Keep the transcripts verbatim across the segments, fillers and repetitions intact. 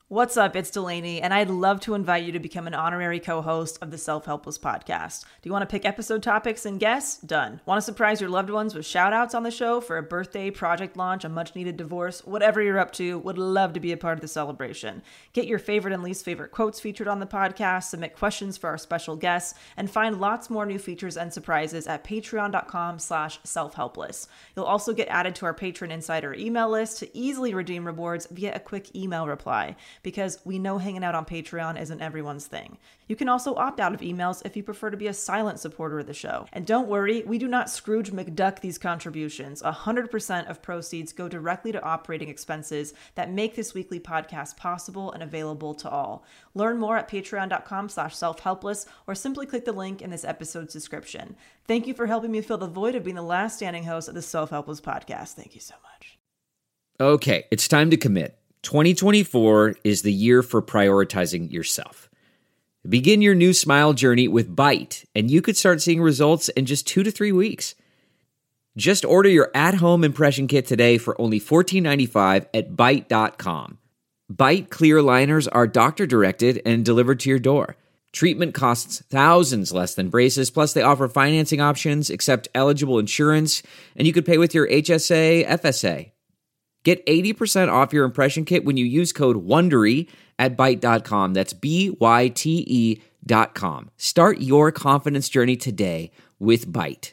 What's up? It's Delaney, and I'd love to invite you to become an honorary co-host of the Self-Helpless podcast. Do you want to pick episode topics and guests? Done. Want to surprise your loved ones with shout-outs on the show for a birthday, project launch, a much-needed divorce? Whatever you're up to, would love to be a part of the celebration. Get your favorite and least favorite quotes featured on the podcast, submit questions for our special guests, and find lots more new features and surprises at patreon.com slash self-helpless. You'll also get added to our Patron Insider email list to easily redeem rewards via a quick email reply, because we know hanging out on Patreon isn't everyone's thing. You can also opt out of emails if you prefer to be a silent supporter of the show. And don't worry, we do not Scrooge McDuck these contributions. one hundred percent of proceeds go directly to operating expenses that make this weekly podcast possible and available to all. Learn more at patreon.com slash self-helpless or simply click the link in this episode's description. Thank you for helping me fill the void of being the last standing host of the Self-Helpless podcast. Thank you so much. Okay, it's time to commit. twenty twenty-four is the year for prioritizing yourself. Begin your new smile journey with Byte, and you could start seeing results in just two to three weeks. Just order your at-home impression kit today for only fourteen ninety-five at byte dot com. Byte clear liners are doctor-directed and delivered to your door. Treatment costs thousands less than braces, plus they offer financing options, accept eligible insurance, and you could pay with your H S A, F S A. Get eighty percent off your impression kit when you use code WONDERY at byte dot com. That's B Y T E dot com. Start your confidence journey today with Byte.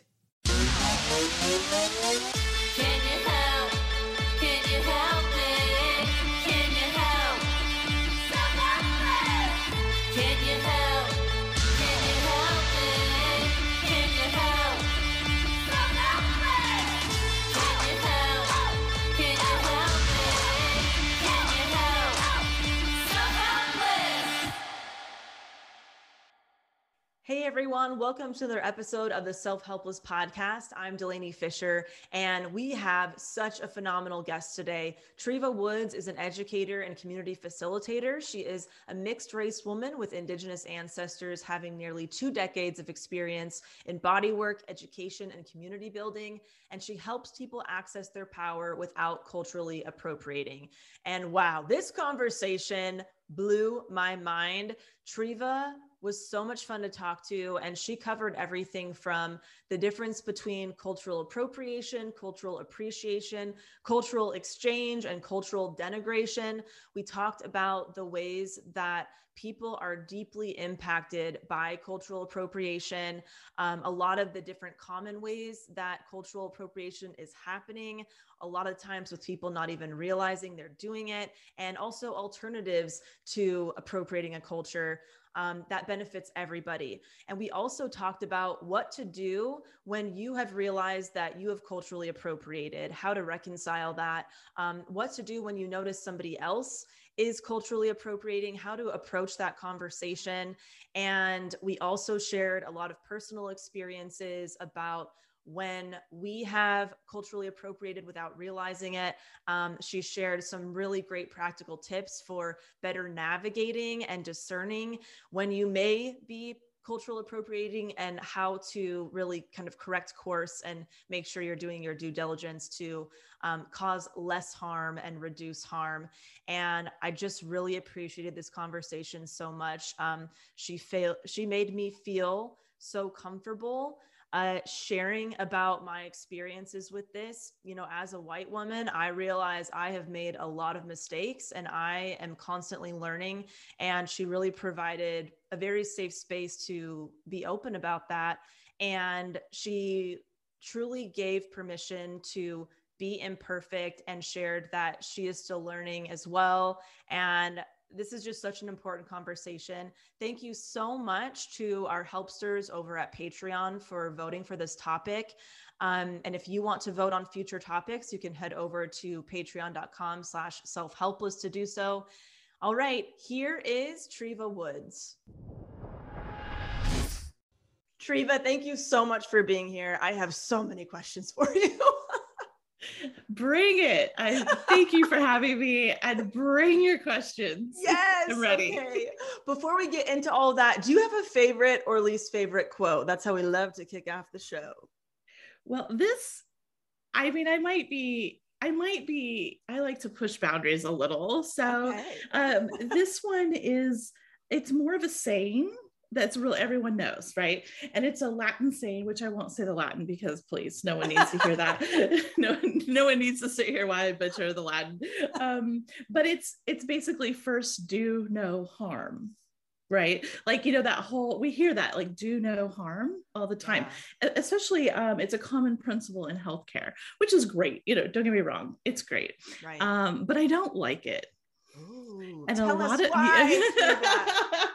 Hey everyone, welcome to another episode of the Self-Helpless podcast. I'm Delaney Fisher, and we have such a phenomenal guest today. Treva Woods is an educator and community facilitator. She is a mixed race woman with Indigenous ancestors, having nearly two decades of experience in bodywork, education, and community building, and she helps people access their power without culturally appropriating. And wow, this conversation blew my mind. Treva was so much fun to talk to, and she covered everything from the difference between cultural appropriation, cultural appreciation, cultural exchange, and cultural denigration. We talked about the ways that people are deeply impacted by cultural appropriation, um, a lot of the different common ways that cultural appropriation is happening, a lot of times with people not even realizing they're doing it, and also alternatives to appropriating a culture Um, that benefits everybody. And we also talked about what to do when you have realized that you have culturally appropriated, how to reconcile that, um, what to do when you notice somebody else is culturally appropriating, how to approach that conversation. And we also shared a lot of personal experiences about when we have culturally appropriated without realizing it. Um, she shared some really great practical tips for better navigating and discerning when you may be cultural appropriating, and how to really kind of correct course and make sure you're doing your due diligence to um, cause less harm and reduce harm. And I just really appreciated this conversation so much. Um, she failed, she made me feel so comfortable Uh, sharing about my experiences with this. You know, as a white woman, I realize I have made a lot of mistakes and I am constantly learning. And she really provided a very safe space to be open about that. And she truly gave permission to be imperfect and shared that she is still learning as well. And this is just such an important conversation. Thank you so much to our helpsters over at Patreon for voting for this topic. Um, and if you want to vote on future topics, you can head over to patreon.com slash self-helpless to do so. All right, here is Treva Woods. Treva, thank you so much for being here. I have so many questions for you. Bring it. I thank you for having me, and bring your questions. Yes. I'm ready. Okay. Before we get into all that, do you have a favorite or least favorite quote? That's how we love to kick off the show. Well, this, I mean, I might be I might be, I like to push boundaries a little. So Okay. um, this one is, it's more of a saying that's real, everyone knows, right? And it's a Latin saying, which I won't say the Latin because please, no one needs to hear that. no, no one needs to sit here while I butcher the Latin. Um, but it's, it's basically first do no harm. Right. Like, you know, that whole, we hear that like do no harm all the time, yeah. Especially um, it's a common principle in healthcare, which is great. You know, don't get me wrong. It's great. Right. Um, but I don't like it. Ooh, and tell a lot us of why.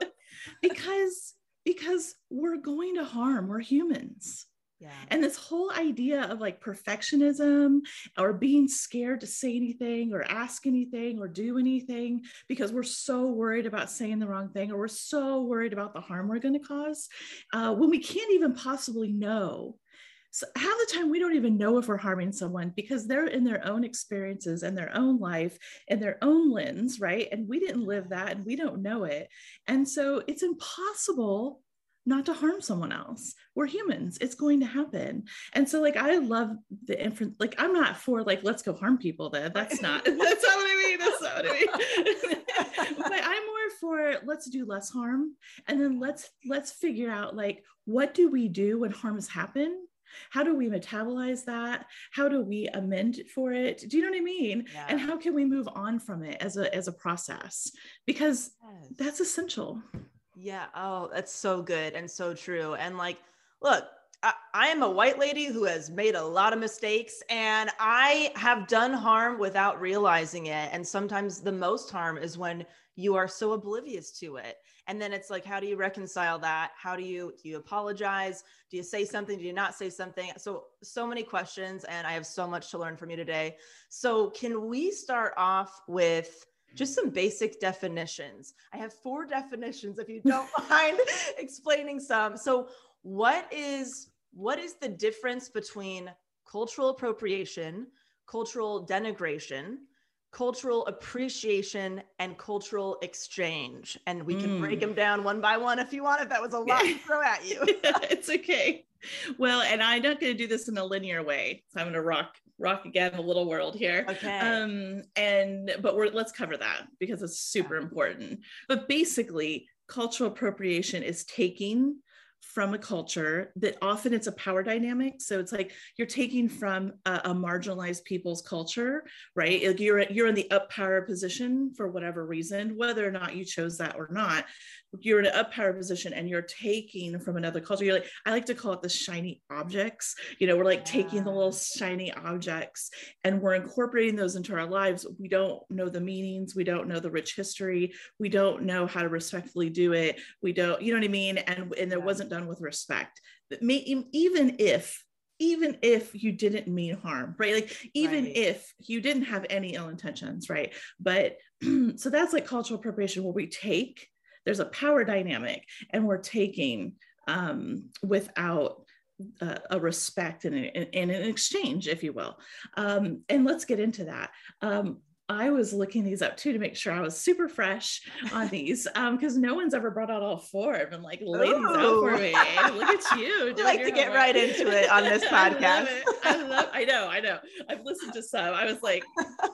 because, because we're going to harm, we're humans. Yeah. And this whole idea of like perfectionism or being scared to say anything or ask anything or do anything because we're so worried about saying the wrong thing or we're so worried about the harm we're going to cause uh, when we can't even possibly know. So half the time we don't even know if we're harming someone because they're in their own experiences and their own life and their own lens, right? And we didn't live that and we don't know it. And so it's impossible not to harm someone else. We're humans. It's going to happen. And so like, I love the inference, like, I'm not for like, let's go harm people then. That's not, that's not what I mean. That's not what I mean. But I'm more for let's do less harm. And then let's, let's figure out like, what do we do when harm has happened? How do we metabolize that? How do we amend for it? Do you know what I mean? Yeah. And how can we move on from it as a, as a process? Because yes. That's essential. Yeah. Oh, that's so good and so true. And like, look, I, I am a white lady who has made a lot of mistakes and I have done harm without realizing it. And sometimes the most harm is when you are so oblivious to it. And then it's like, how do you reconcile that? How do you, do you apologize? Do you say something? Do you not say something? So, so many questions. And I have so much to learn from you today. So can we start off with just some basic definitions? I have four definitions, if you don't mind explaining some. So what is, what is the difference between cultural appropriation, cultural denigration, cultural appreciation, and cultural exchange? And we can mm. break them down one by one if you want, if that was a lot to throw at you. It's okay. Well, and I'm not going to do this in a linear way. So I'm going to rock rock again a little world here. Okay. Um, and, but we're, let's cover that because it's super yeah. important. But basically, cultural appropriation is taking from a culture that often it's a power dynamic. So it's like you're taking from a, a marginalized people's culture, right? Like you're, you're in the up power position for whatever reason, whether or not you chose that or not, you're in an up power position and you're taking from another culture. You're like, I like to call it the shiny objects. You know, we're like yeah. taking the little shiny objects and we're incorporating those into our lives. We don't know the meanings. We don't know the rich history. We don't know how to respectfully do it. We don't, you know what I mean? And, and it yeah. wasn't done with respect. But may, even if, even if you didn't mean harm, right? Like even right. if you didn't have any ill intentions, right? But so that's like cultural appropriation where we take, there's a power dynamic and we're taking um, without uh, a respect and, and, and an exchange, if you will. Um, and let's get into that. Um, I was looking these up too to make sure I was super fresh on these because um, no one's ever brought out all four. I've been like, ladies Ooh. out for me. Look at you. I like to get homework. Right into it on this podcast. I love, I love I know, I know. I've listened to some. I was like,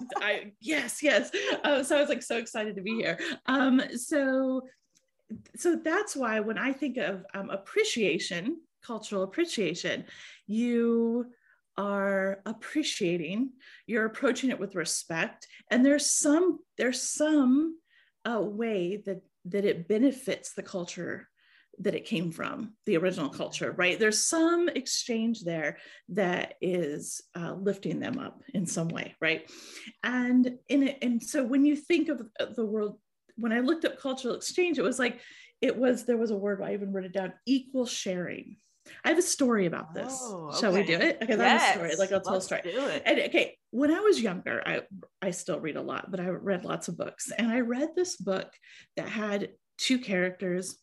I yes, yes. Um, so I was like so excited to be here. Um, so, so that's why when I think of um, appreciation, cultural appreciation, you are appreciating, you're approaching it with respect, and there's some there's some uh, way that that it benefits the culture that it came from, the original culture, right? There's some exchange there that is uh, lifting them up in some way, right? And in it, and so when you think of the world, when I looked up cultural exchange, it was like it was there was a word, I even wrote it down, equal sharing. I have a story about this. Oh, okay. Shall we do it? Okay, that's yes. a story. Like I'll tell Let's a story. Do it. And okay, when I was younger, I I still read a lot, but I read lots of books. And I read this book that had two characters.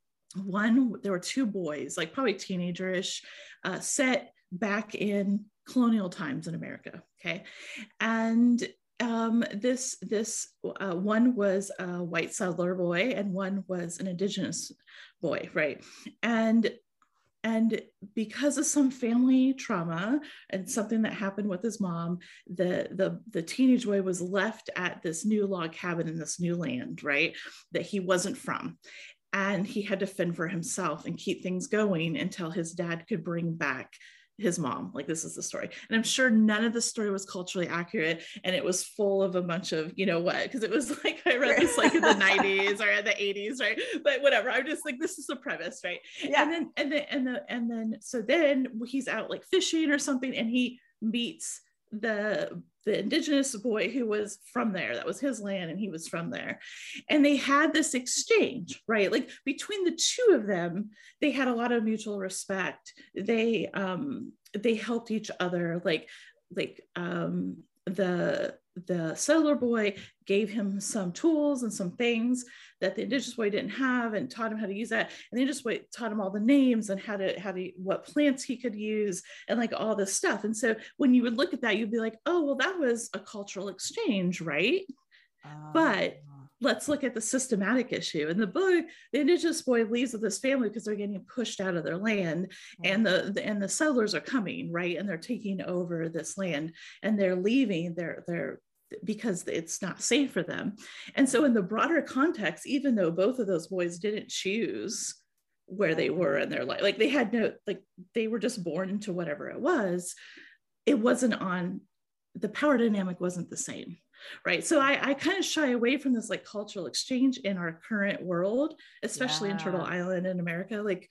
One, there were two boys, like probably teenagerish, uh, set back in colonial times in America. Okay, and um, this this uh, one was a white settler boy, and one was an indigenous boy, right? And and because of some family trauma and something that happened with his mom, the, the, the teenage boy was left at this new log cabin in this new land, right, that he wasn't from. And he had to fend for himself and keep things going until his dad could bring back his mom. Like, this is the story. And I'm sure none of the story was culturally accurate. And it was full of a bunch of, you know what, because it was like, I read this like in the nineties or in the eighties, right? But whatever. I'm just like, this is the premise, right? Yeah. And then, and then, and then, and then, so then he's out like fishing or something, and he meets the the indigenous boy who was from there. That was his land, and he was from there. And they had this exchange, right? Like between the two of them, they had a lot of mutual respect. They um they helped each other. Like like um the the settler boy gave him some tools and some things that the indigenous boy didn't have, and taught him how to use that. And the indigenous boy taught him all the names and how to, how to, what plants he could use and like all this stuff. And so when you would look at that, you'd be like, oh, well, that was a cultural exchange, right? Uh, but let's look at the systematic issue. In the book, the indigenous boy leaves with his family because they're getting pushed out of their land, and the, the and the settlers are coming, right? And they're taking over this land, and they're leaving. They're they're because it's not safe for them. And so in the broader context, even though both of those boys didn't choose where they were in their life, like they had no, like they were just born into whatever it was, it wasn't on, the power dynamic wasn't the same. Right. So I, I kind of shy away from this like cultural exchange in our current world, especially yeah. in Turtle Island in America. Like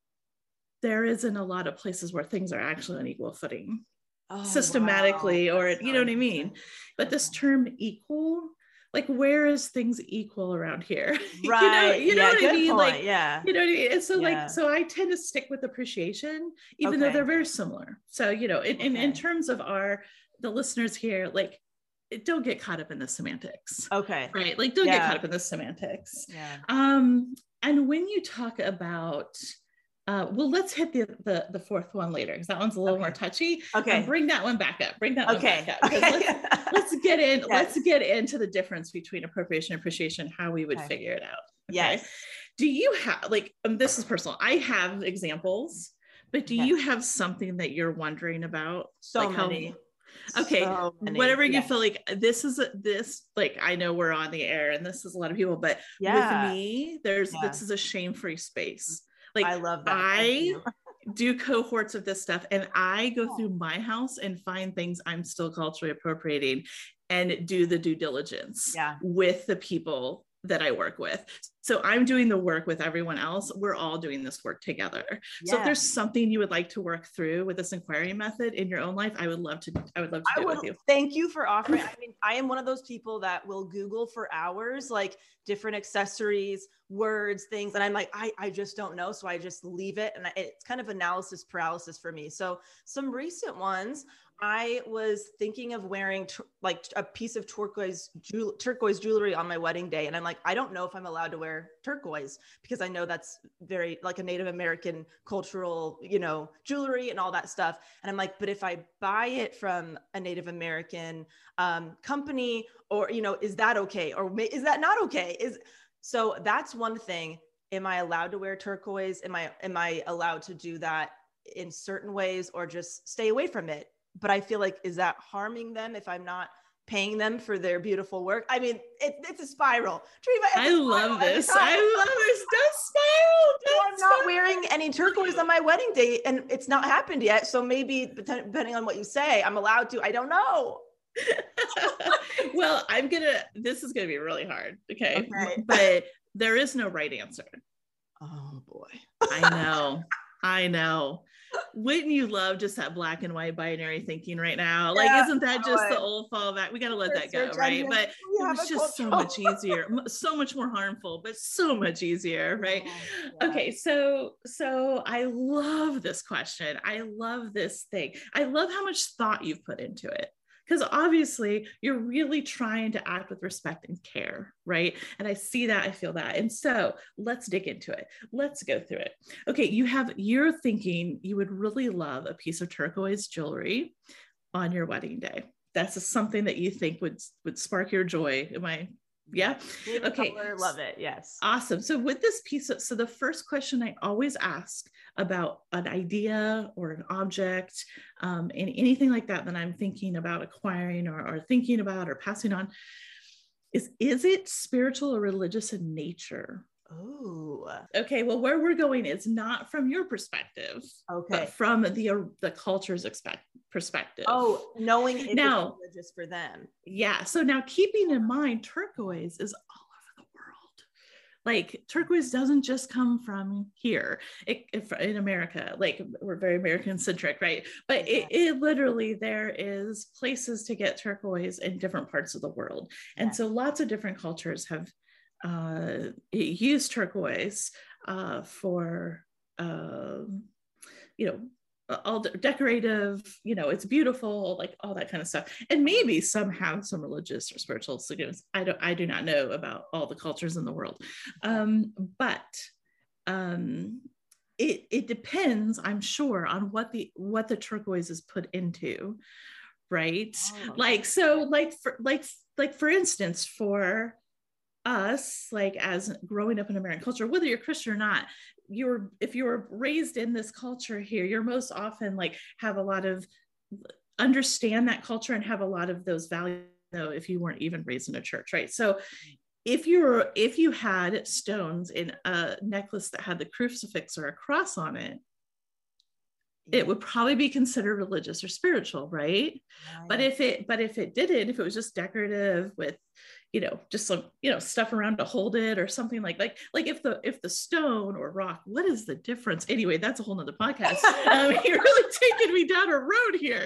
there isn't a lot of places where things are actually on equal footing. Oh, systematically, wow. or you know what I mean? But this term equal, like where is things equal around here? Right. you know, you know yeah, what I mean? Point. Like, yeah. You know what I mean? And so yeah. like, so I tend to stick with appreciation, even okay. though they're very similar. So, you know, in, okay. in, in terms of our, the listeners here, like, don't get caught up in the semantics. Okay. Right. Like, don't yeah. get caught up in the semantics. Yeah. Um, and when you talk about, Uh, well, let's hit the, the the fourth one later, because that one's a little okay. more touchy. Okay. And bring that one back up. Bring that okay. one back up. Okay. Let's, let's get in. Yes. Let's get into the difference between appropriation and appreciation, how we would okay. figure it out. Okay? Yes. Do you have, like, um, this is personal. I have examples, but do yes. you have something that you're wondering about? So like many. How, okay. So many. Whatever you yes. feel like this is a, this, like, I know we're on the air and this is a lot of people, but yeah. with me, there's, yeah. this is a shame-free space. Like I love that. I do cohorts of this stuff, and I go through my house and find things I'm still culturally appropriating and do the due diligence yeah. with the people that I work with. So I'm doing the work with everyone else. We're all doing this work together. Yeah. So if there's something you would like to work through with this inquiry method in your own life, I would love to, I would love to do would, it with you. Thank you for offering. I mean, I am one of those people that will Google for hours, like different accessories, words, things. And I'm like, I, I just don't know. So I just leave it. And I, it's kind of analysis paralysis for me. So some recent ones, I was thinking of wearing t- like a piece of turquoise jewel- turquoise jewelry on my wedding day. And I'm like, I don't know if I'm allowed to wear turquoise, because I know that's very like a Native American cultural, you know, jewelry and all that stuff. And I'm like, but if I buy it from a Native American um, company, or, you know, is that okay? Or may- is that not okay? Is so that's one thing. Am I allowed to wear turquoise? Am I, am I allowed to do that in certain ways, or just stay away from it? But I feel like, is that harming them if I'm not paying them for their beautiful work? I mean, it, it's a spiral. Treva, it's I a spiral love this. I love this. Don't spiral. Don't so I'm spiral. not wearing any turquoise on my wedding day, and it's not happened yet. So maybe depending on what you say, I'm allowed to. I don't know. Well, I'm gonna, this is gonna be really hard. Okay. okay. But there is no right answer. Oh boy. I know. I know. Wouldn't you love just that black and white binary thinking right now? Like, yeah, isn't that just the old fallback? We got to let that go, right? But it was just so much easier, so much more harmful, but so much easier, right? Yeah, yeah. Okay, so so I love this question. I love this thing. I love how much thought you've put into it. Because obviously you're really trying to act with respect and care, right? And I see that, I feel that. And so let's dig into it. Let's go through it. Okay, you have, you're thinking you would really love a piece of turquoise jewelry on your wedding day. That's something that you think would, would spark your joy. Am I, yeah? Favorite okay. Color, love it, yes. Awesome. So with this piece of, so the first question I always ask about an idea or an object, um, and anything like that that I'm thinking about acquiring or, or thinking about or passing on, is, is it spiritual or religious in nature? Oh, okay. Well, where we're going is not from your perspective, okay, but from the the culture's expect, perspective. Oh, knowing if now, it's religious for them. Yeah. So now, keeping in mind, turquoise is all over the world. Like turquoise doesn't just come from here it, it, in America. Like we're very American centric, right? But yeah. it, it literally, there is places to get turquoise in different parts of the world, and yeah. so lots of different cultures have uh use turquoise uh for um you know all de- decorative, you know, it's beautiful, like all that kind of stuff. And maybe some have some religious or spiritual significance. I don't I do not know about all the cultures in the world. Um but um it it depends, I'm sure, on what the what the turquoise is put into, right? Oh, like so like for like like for instance, for us, like as growing up in American culture, whether you're Christian or not, you're if you were raised in this culture here, you're most often like have a lot of understand that culture and have a lot of those values, though, if you weren't even raised in a church, right? So if you're if you had stones in a necklace that had the crucifix or a cross on it, it would probably be considered religious or spiritual, right? right? But if it, but if it didn't, if it was just decorative with, you know, just some, you know, stuff around to hold it or something like, like, like if the, if the stone or rock, what is the difference? Anyway, that's a whole nother podcast. um, you're really taking me down a road here.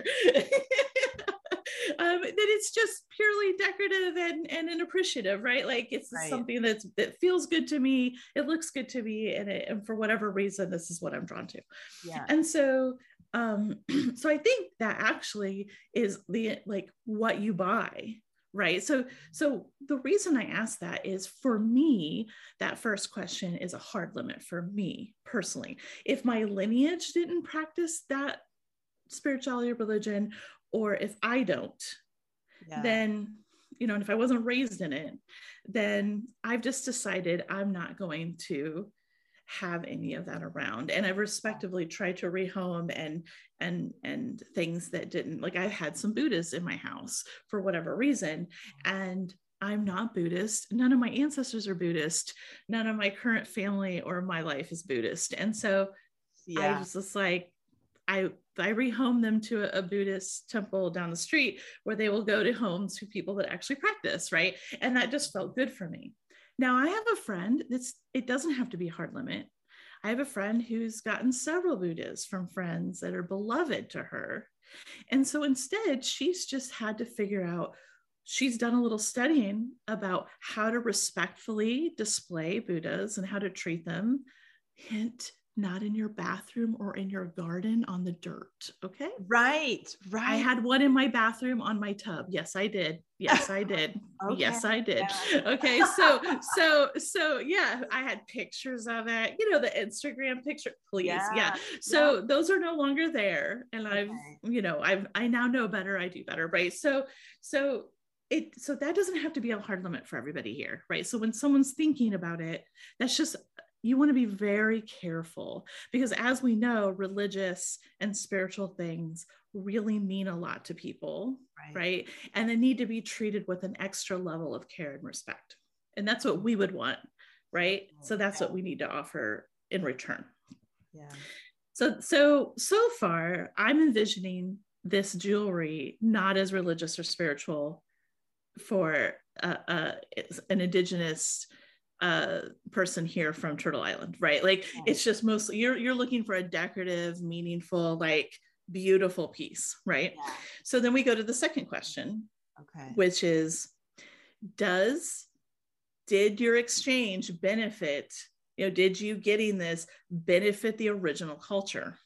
um, that it's just purely decorative and, and an appreciative, right? Like it's right. something that's, that feels good to me. It looks good to me. And, it, and for whatever reason, this is what I'm drawn to. Yeah. And so, um, so I think that actually is the, like what you buy. Right. So, so the reason I ask that is, for me, that first question is a hard limit for me personally. If my lineage didn't practice that spirituality or religion, or if I don't, yeah. then, you know, and if I wasn't raised in it, then I've just decided I'm not going to have any of that around. And I've respectively tried to rehome and and and things that didn't, like I've had some Buddhists in my house for whatever reason, and I'm not Buddhist. None of my ancestors are Buddhist. None of my current family or my life is Buddhist. And so yeah. I was just like, I I rehome them to a, a Buddhist temple down the street where they will go to homes to people that actually practice, right? And that just felt good for me. Now I have a friend that's, it doesn't have to be hard limit. I have a friend who's gotten several Buddhas from friends that are beloved to her. And so instead, she's just had to figure out, she's done a little studying about how to respectfully display Buddhas and how to treat them. Hint, not in your bathroom or in your garden on the dirt. Okay. Right. Right. I had one in my bathroom on my tub. Yes, I did. Yes, I did. Okay. Yes, I did. Yeah. Okay. So, so, so yeah, I had pictures of it, you know, the Instagram picture, please. Yeah. yeah. So yeah. those are no longer there. And okay. I've, you know, I've, I now know better. I do better. Right. So, so it, so that doesn't have to be a hard limit for everybody here. Right. So when someone's thinking about it, that's just, you want to be very careful, because as we know, religious and spiritual things really mean a lot to people, right? right? And they need to be treated with an extra level of care and respect. And that's what we would want, right? So that's what we need to offer in return. Yeah. So, so, so far, I'm envisioning this jewelry not as religious or spiritual for uh, uh, an indigenous uh person here from Turtle Island, right? Like yeah. it's just mostly you're you're looking for a decorative, meaningful, like beautiful piece, right? Yeah. So then we go to the second question, okay, which is, does did your exchange benefit, you know, did you getting this benefit the original culture?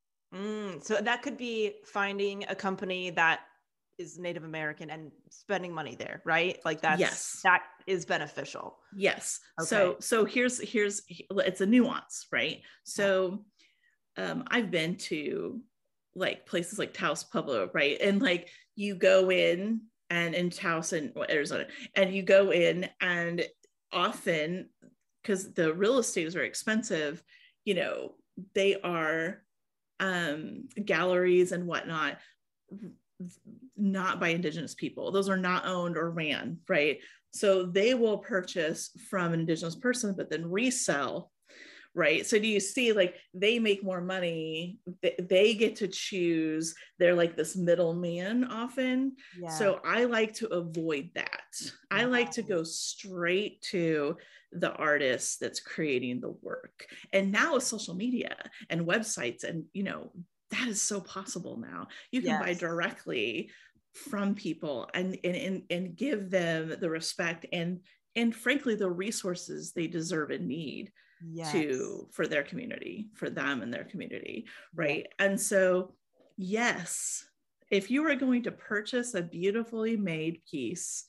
Mm, so that could be finding a company that is Native American and spending money there, right? Like that's, yes. that is beneficial. Yes. Okay. So, so here's, here's, it's a nuance, right? So, um, I've been to like places like Taos Pueblo, right? And like you go in and in Taos and Arizona, and you go in and often, because the real estate is very expensive, you know, they are um, galleries and whatnot, not by Indigenous people. Those are not owned or ran, right? So they will purchase from an Indigenous person, but then resell, right? So do you see, like, they make more money, they get to choose, they're like this middleman often. Yeah. So I like to avoid that. Wow. I like to go straight to the artist that's creating the work. And now with social media and websites, and, you know, that is so possible now. You can yes. buy directly from people and, and, and, and give them the respect and, and frankly, the resources they deserve and need yes. to, for their community, for them and their community. Right. Yeah. And so, yes, if you are going to purchase a beautifully made piece,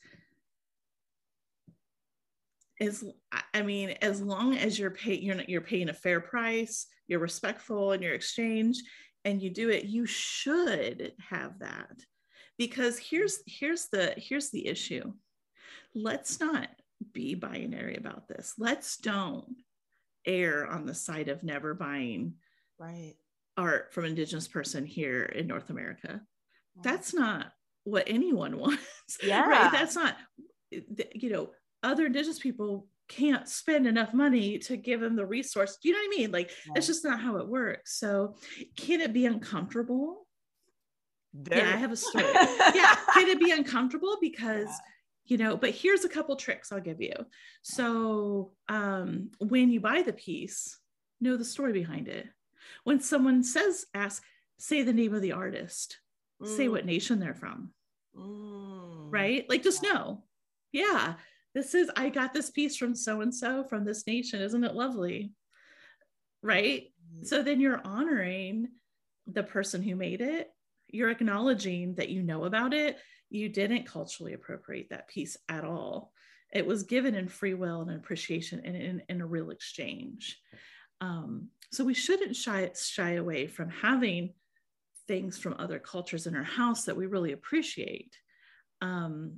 is, I mean, as long as you're paying, you're not, you're paying a fair price, you're respectful in your exchange, and you do it, you should have that. Because here's, here's the, here's the issue. Let's not be binary about this. Let's don't err on the side of never buying right. art from an Indigenous person here in North America. Right. That's not what anyone wants. Yeah. Right. That's not, you know, other Indigenous people can't spend enough money to give them the resource. Do you know what I mean? Like, right. That's just not how it works. So can it be uncomfortable? There. Yeah, I have a story. Yeah. Can it be uncomfortable? Because, yeah. you know, but here's a couple tricks I'll give you. So um, when you buy the piece, know the story behind it. When someone says, ask, say the name of the artist, mm. say what nation they're from, mm. right? Like, just yeah. know, yeah, this is, I got this piece from so-and-so from this nation. Isn't it lovely? Right? Mm. So then you're honoring the person who made it. You're acknowledging that you know about it. You didn't culturally appropriate that piece at all. It was given in free will and appreciation and in, in a real exchange. Um, so we shouldn't shy, shy away from having things from other cultures in our house that we really appreciate. Um,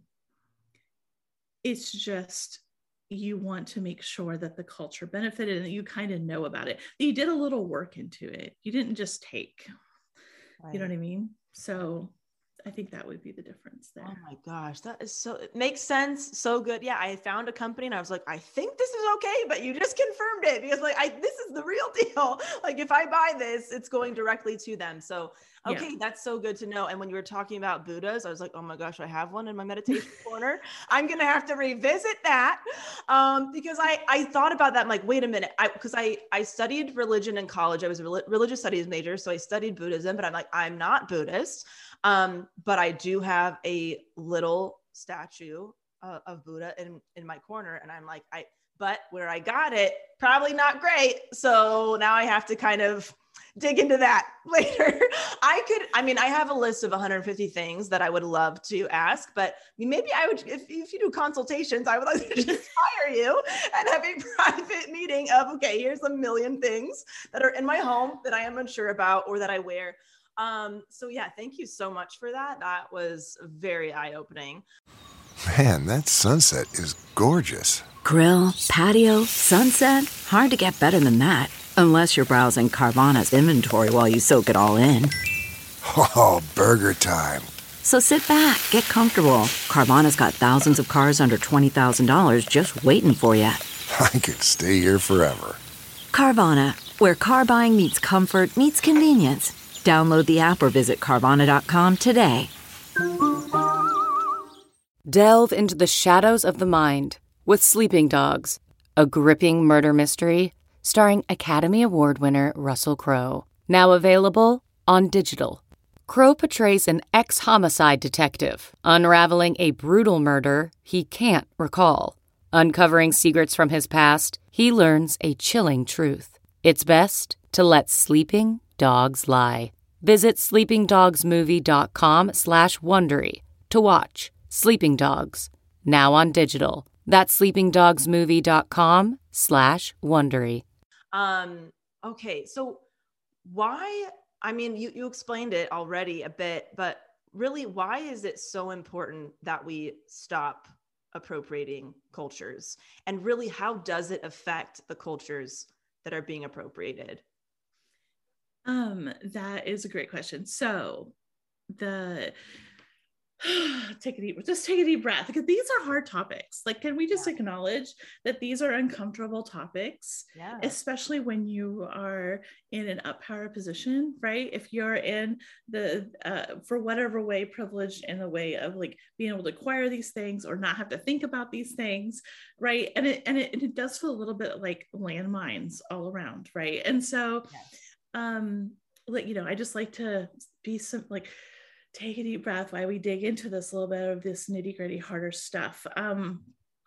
it's just, you want to make sure that the culture benefited and that you kind of know about it. You did a little work into it. You didn't just take, right. You know what I mean? So I think that would be the difference there. Oh my gosh, that is so, it makes sense. So good. Yeah. I found a company and I was like, I think this is okay, but you just confirmed it because like, I, this is the real deal. Like if I buy this, it's going directly to them. So, okay. Yeah. That's so good to know. And when you were talking about Buddhas, I was like, oh my gosh, I have one in my meditation corner. I'm going to have to revisit that. Um, because I, I thought about that. I'm like, wait a minute. I, cause I, I studied religion in college. I was a religious studies major. So I studied Buddhism, but I'm like, I'm not Buddhist. Um, but I do have a little statue uh, of Buddha in, in my corner. And I'm like, I, but where I got it, probably not great. So now I have to kind of dig into that later. I could, I mean, I have a list of one hundred fifty things that I would love to ask, but maybe I would, if, if you do consultations, I would like to just hire you and have a private meeting of, okay, here's a million things that are in my home that I am unsure about or that I wear. Um, so yeah, thank you so much for that. That was very eye-opening. Man, that sunset is gorgeous. Grill, patio, sunset. Hard to get better than that. Unless you're browsing Carvana's inventory while you soak it all in. Oh, burger time. So sit back, get comfortable. Carvana's got thousands of cars under twenty thousand dollars just waiting for you. I could stay here forever. Carvana, where car buying meets comfort meets convenience. Download the app or visit Carvana dot com today. Delve into the shadows of the mind with Sleeping Dogs, a gripping murder mystery starring Academy Award winner Russell Crowe. Now available on digital. Crowe portrays an ex-homicide detective unraveling a brutal murder he can't recall. Uncovering secrets from his past, he learns a chilling truth. It's best to let sleeping dogs lie. Visit sleepingdogsmovie.com slash Wondery to watch Sleeping Dogs, now on digital. That's sleepingdogsmovie.com slash Wondery. Um, okay, so why, I mean, you, you explained it already a bit, but really, why is it so important that we stop appropriating cultures? And really, how does it affect the cultures that are being appropriated? Um, that is a great question. So the take a deep just take a deep breath, because these are hard topics. Like, can we just yeah. acknowledge that these are uncomfortable topics, yeah. especially when you are in an up power position, right? If you're in the uh, for whatever way privileged in the way of like being able to acquire these things or not have to think about these things, right? And it and it, and it does feel a little bit like landmines all around, right? And so yes. um like, you know, I just like to be some like take a deep breath while we dig into this little bit of this nitty gritty harder stuff. Um,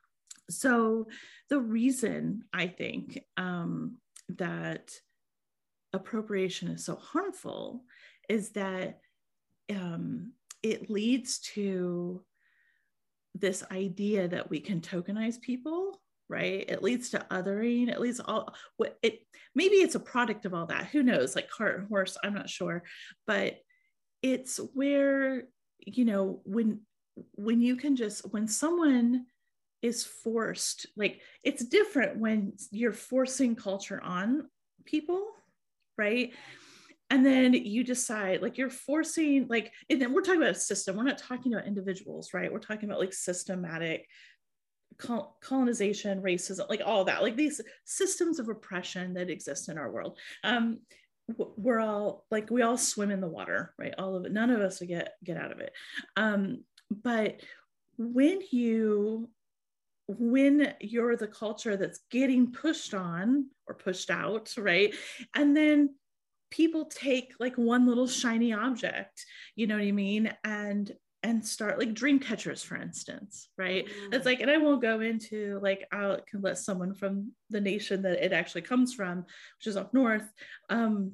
so the reason I think um, that appropriation is so harmful is that um, it leads to this idea that we can tokenize people, right? It leads to othering. It leads all what it maybe it's a product of all that. Who knows? Like cart and horse, I'm not sure, but it's where, you know, when when you can just when someone is forced, like it's different when you're forcing culture on people, right? And then you decide, like you're forcing, like, and then we're talking about a system. We're not talking about individuals, right? We're talking about like systematic col- colonization, racism, like all that, like these systems of oppression that exist in our world. Um, we're all like, we all swim in the water, right? All of it. None of us get, get out of it. Um, but when you, when you're the culture that's getting pushed on or pushed out, right? And then people take like one little shiny object, you know what I mean? And and start like dream catchers, for instance, right? Mm. It's like, and I won't go into like, I can let someone from the nation that it actually comes from, which is up north, um,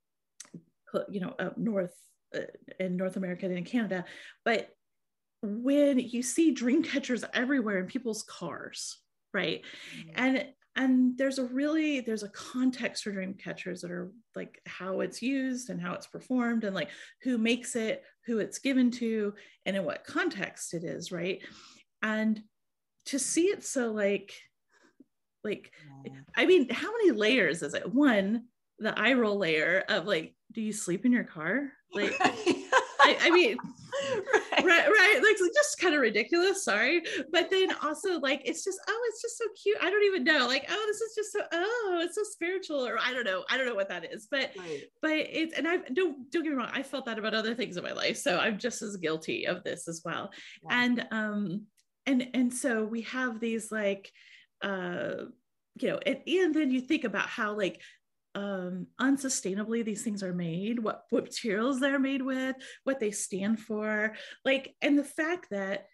you know, up north uh, in North America and in Canada. But when you see dream catchers everywhere in people's cars, right? Mm. And And there's a really, there's a context for dream catchers that are like how it's used and how it's performed and like who makes it, who it's given to, and in what context it is, right? And to see it so like, like, yeah. I mean, how many layers is it? One, the eye roll layer of like, do you sleep in your car? Like, I, I mean, right, right, right. Like just kind of ridiculous. Sorry, but then also like it's just oh, it's just so cute. I don't even know. Like oh, this is just so oh, it's so spiritual, or I don't know. I don't know what that is, but right. but it's and I don't don't get me wrong. I felt that about other things in my life, so I'm just as guilty of this as well. Yeah. And um and and so we have these like uh you know, and, and then you think about how like um unsustainably these things are made, what, what materials they're made with, what they stand for, like, and the fact that,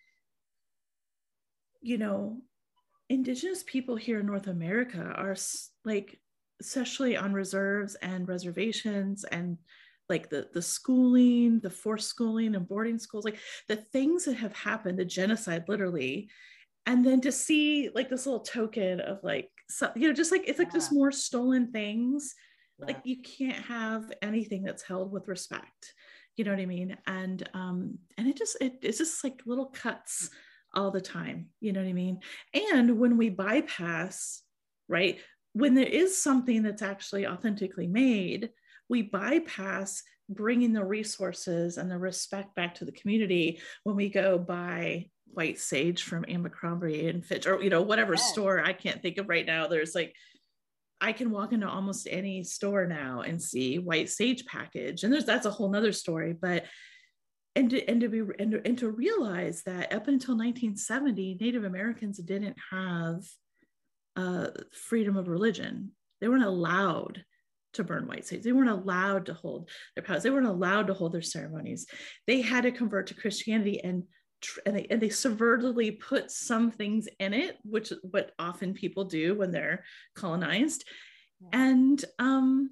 you know, Indigenous people here in North America are like especially on reserves and reservations, and like the the schooling, the forced schooling and boarding schools, like the things that have happened, the genocide literally, and then to see like this little token of like, so, you know, just like, it's like yeah. just more stolen things. Yeah. Like you can't have anything that's held with respect. You know what I mean? And, um, and it just, it, it's just like little cuts all the time. You know what I mean? And when we bypass, right, when there is something that's actually authentically made, we bypass bringing the resources and the respect back to the community when we go buy white sage from Abercrombie and Fitch, or you know, whatever yeah. store I can't think of right now. There's like, I can walk into almost any store now and see white sage package, and there's that's a whole nother story. But and to, and to be and to, and to realize that up until nineteen seventy, Native Americans didn't have uh, freedom of religion. They weren't allowed to burn white sage. They weren't allowed to hold their powers. They weren't allowed to hold their ceremonies. They had to convert to Christianity, and and they, and they subvertedly put some things in it, which what often people do when they're colonized. Yeah. And, um,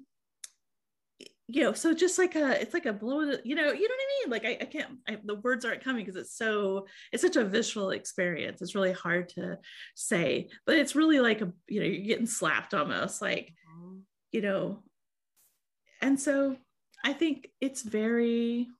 you know, so just like a, it's like a blow, you know, you know what I mean? Like, I, I can't, I, the words aren't coming because it's so, it's such a visual experience. It's really hard to say, but it's really like, a, you know, you're getting slapped almost like, mm-hmm. you know, and so I think it's very,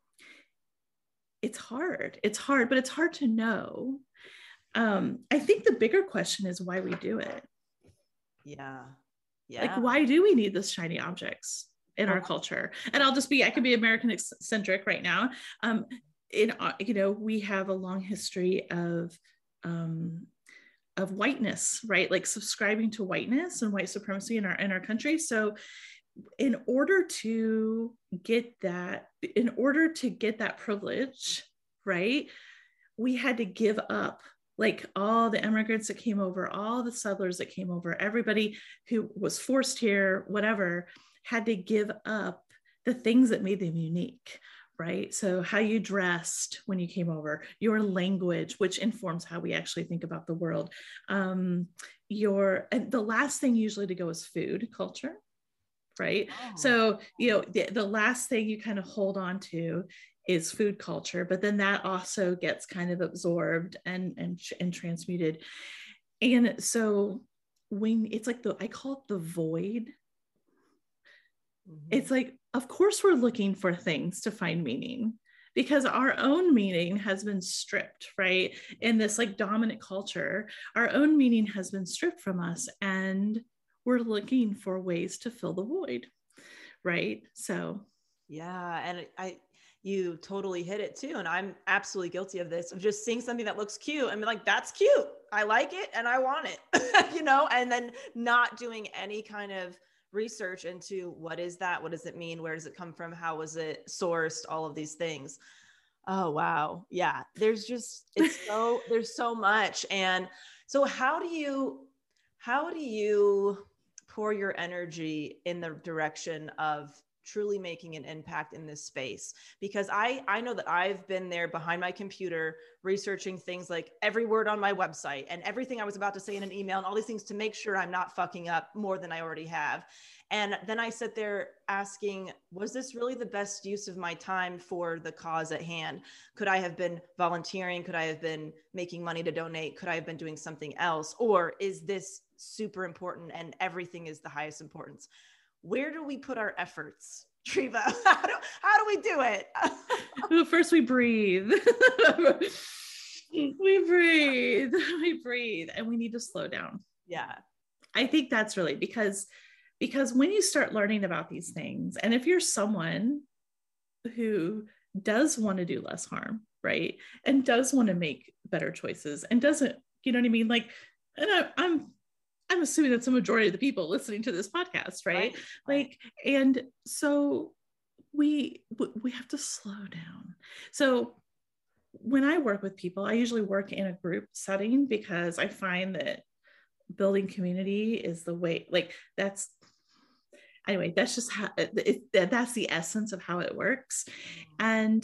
it's hard. It's hard, but it's hard to know. Um, I think the bigger question is why we do it. Yeah. Yeah. Like, why do we need these shiny objects? in our culture. And I'll just be, I could be American centric right now. Um, in, you know, we have a long history of, um, of whiteness, right? Like subscribing to whiteness and white supremacy in our, in our country. So in order to get that, in order to get that privilege, right, we had to give up like all the immigrants that came over, all the settlers that came over, everybody who was forced here, whatever, had to give up the things that made them unique, right? So how you dressed when you came over, your language, which informs how we actually think about the world. Um, your, and the last thing usually to go is food culture, right? Oh. So, you know, the, the last thing you kind of hold on to is food culture, but then that also gets kind of absorbed and, and, and transmuted. And so when it's like the, I call it the void. Mm-hmm. It's like, of course we're looking for things to find meaning because our own meaning has been stripped, right? In this like dominant culture, our own meaning has been stripped from us and we're looking for ways to fill the void, right? So. Yeah. And I, you totally hit it too. And I'm absolutely guilty of this, of just seeing something that looks cute and be like, that's cute. I like it and I want it, you know, and then not doing any kind of research into what is that? What does it mean? Where does it come from? How was it sourced? All of these things. Oh, wow. Yeah. There's just, it's so, there's so much. And so how do you, how do you pour your energy in the direction of truly making an impact in this space? Because I, I know that I've been there behind my computer, researching things like every word on my website and everything I was about to say in an email and all these things to make sure I'm not fucking up more than I already have. And then I sit there asking, was this really the best use of my time for the cause at hand? Could I have been volunteering? Could I have been making money to donate? Could I have been doing something else? Or is this super important and everything is the highest importance? Where do we put our efforts, Treva? How do, how do we do it? Well, first we breathe. we breathe. We breathe. And we need to slow down. Yeah. I think that's really because, because when you start learning about these things, and if you're someone who does want to do less harm, right? And does want to make better choices and doesn't, you know what I mean? Like, and I, I'm, I'm assuming that's the majority of the people listening to this podcast, right? right? Like, and so we, we have to slow down. So when I work with people, I usually work in a group setting because I find that building community is the way, like that's, anyway, that's just how, it, that's the essence of how it works. And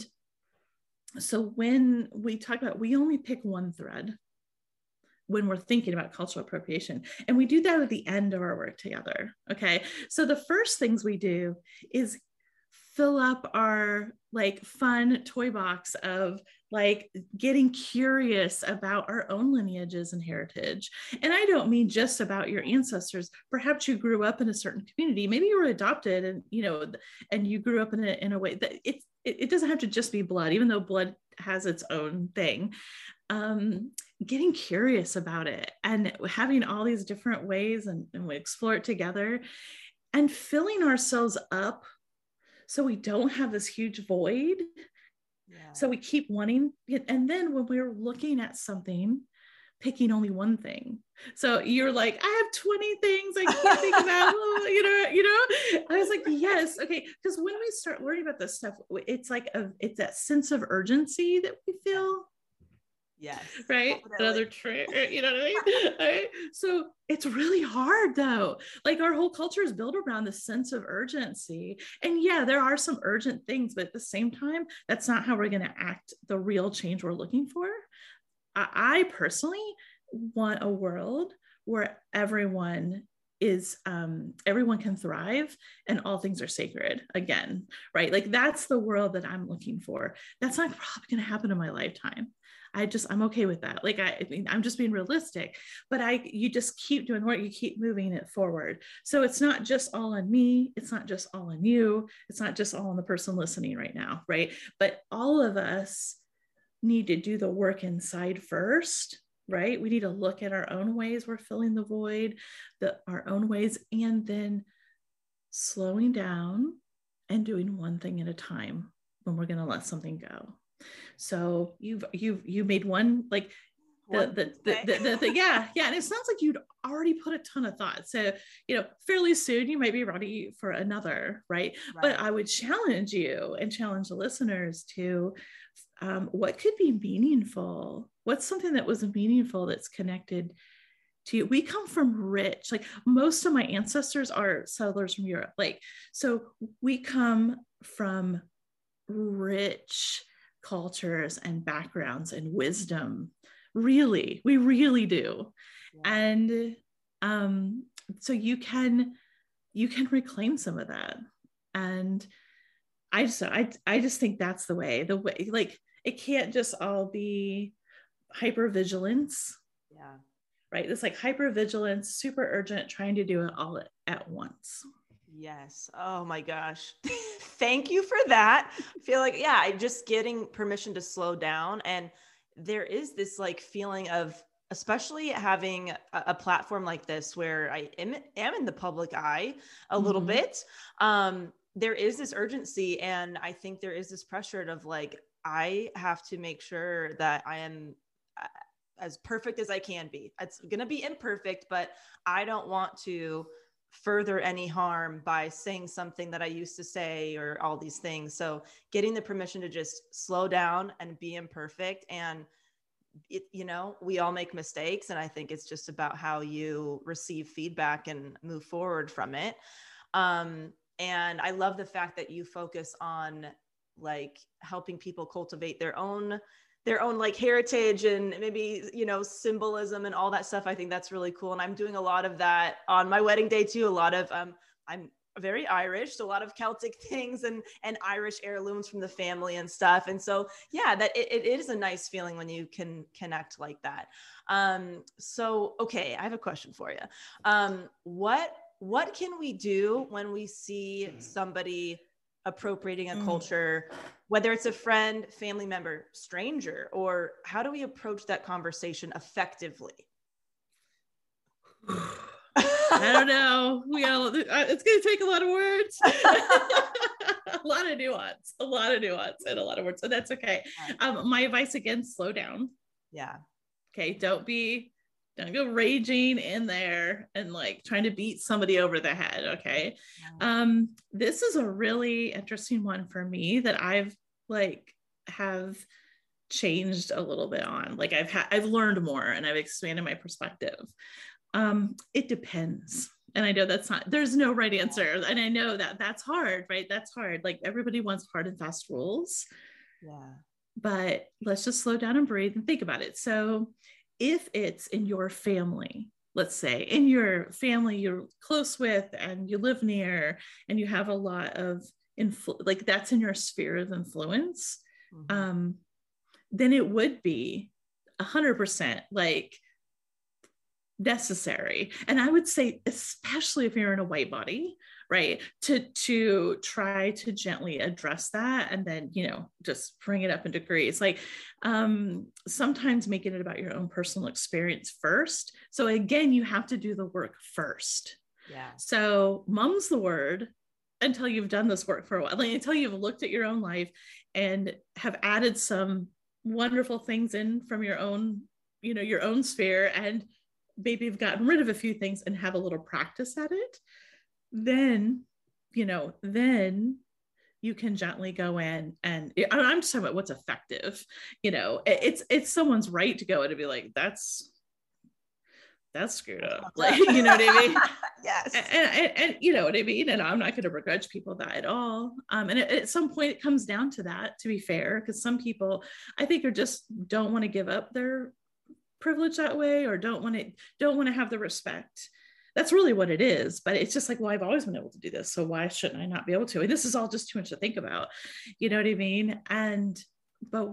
so when we talk about, we only pick one thread when we're thinking about cultural appropriation. And we do that at the end of our work together, okay? So the first things we do is fill up our like fun toy box of like getting curious about our own lineages and heritage. And I don't mean just about your ancestors. Perhaps you grew up in a certain community, maybe you were adopted and, you know, and you grew up in a, in a way that it's, it, it doesn't have to just be blood, even though blood has its own thing. Um, getting curious about it and having all these different ways and, and we explore it together and filling ourselves up so we don't have this huge void. Yeah. So we keep wanting it. And then when we're looking at something, picking only one thing. So you're like, I have twenty things I can't think about, you know, you know, I was like, yes. Okay. Because when we start learning about this stuff, it's like, a, it's that sense of urgency that we feel. Yes. Right. Definitely. Another trick, you know what I mean? Right? So it's really hard though. Like our whole culture is built around this sense of urgency. And yeah, there are some urgent things, but at the same time, that's not how we're going to act the real change we're looking for. I, I personally want a world where everyone is um, everyone can thrive and all things are sacred again, right? Like that's the world that I'm looking for. That's not probably going to happen in my lifetime. I just, I'm okay with that. Like, I, I mean, I'm just being realistic, but I, you just keep doing work, you keep moving it forward. So it's not just all on me. It's not just all on you. It's not just all on the person listening right now. Right. But all of us need to do the work inside first, right? We need to look at our own ways we're filling the void, the, our own ways, and then slowing down and doing one thing at a time when we're going to let something go. So you've, you've, you made one, like the, the, the, the, the, the, yeah. Yeah. And it sounds like you'd already put a ton of thought. So, you know, fairly soon you might be ready for another, right? right. But I would challenge you and challenge the listeners to, um, what could be meaningful? What's something that was meaningful that's connected to you? We come from rich, like most of my ancestors are settlers from Europe. Like, so we come from rich cultures and backgrounds and wisdom. Really, we really do. Yeah. And um, so you can, you can reclaim some of that. And I just, I, I just think that's the way, the way, like, it can't just all be hypervigilance. Yeah. Right. It's like hypervigilance, super urgent, trying to do it all at, at once. Yes. Oh my gosh. Thank you for that. I feel like, yeah, I just getting permission to slow down. And there is this like feeling of, especially having a, a platform like this where I am, am in the public eye a mm-hmm. little bit. Um, there is this urgency. And I think there is this pressure of like, I have to make sure that I am as perfect as I can be. It's going to be imperfect, but I don't want to further any harm by saying something that I used to say or all these things. So getting the permission to just slow down and be imperfect. And it, you know, we all make mistakes. And I think it's just about how you receive feedback and move forward from it. Um, and I love the fact that you focus on like helping people cultivate their own their own like heritage and maybe, you know, symbolism and all that stuff. I think that's really cool. And I'm doing a lot of that on my wedding day too. A lot of, um, I'm very Irish, so a lot of Celtic things and, and Irish heirlooms from the family and stuff. And so, yeah, that it, it is a nice feeling when you can connect like that. Um, so, okay, I have a question for you. Um, what, what can we do when we see somebody appropriating a mm. culture, whether it's a friend, family member, stranger, or how do we approach that conversation effectively? I don't know. We got, it's going to take a lot of words, a lot of nuance, a lot of nuance and a lot of words. So that's okay. Um, my advice again, slow down. Yeah. Okay. Don't be, don't go raging in there and like trying to beat somebody over the head. Okay. Um, this is a really interesting one for me that I've like have changed a little bit on. Like I've had, I've learned more and I've expanded my perspective. Um, it depends. And I know that's not, there's no right answer. And I know that that's hard, right? That's hard. Like everybody wants hard and fast rules. Yeah. But let's just slow down and breathe and think about it. So if it's in your family, let's say in your family you're close with and you live near and you have a lot of influ- like that's in your sphere of influence, mm-hmm. um, then it would be a hundred percent like necessary. And I would say, especially if you're in a white body, right, to, to try to gently address that and then, you know, just bring it up in degrees. Like um, sometimes making it about your own personal experience first. So again, you have to do the work first. Yeah. So mum's the word until you've done this work for a while, like until you've looked at your own life and have added some wonderful things in from your own, you know, your own sphere, and maybe you've gotten rid of a few things and have a little practice at it, then, you know, then you can gently go in and I'm just talking about what's effective. You know, it's, it's someone's right to go in and be like, that's, that's screwed up. Like, you know what I mean? Yes. And, and, and you know what I mean? And I'm not going to begrudge people that at all. Um, and at some point it comes down to that, to be fair, because some people I think are just don't want to give up their privilege that way, or don't want to don't want to have the respect. That's really what it is. But it's just like, well, I've always been able to do this, so why shouldn't I not be able to? And this is all just too much to think about, you know what I mean? And but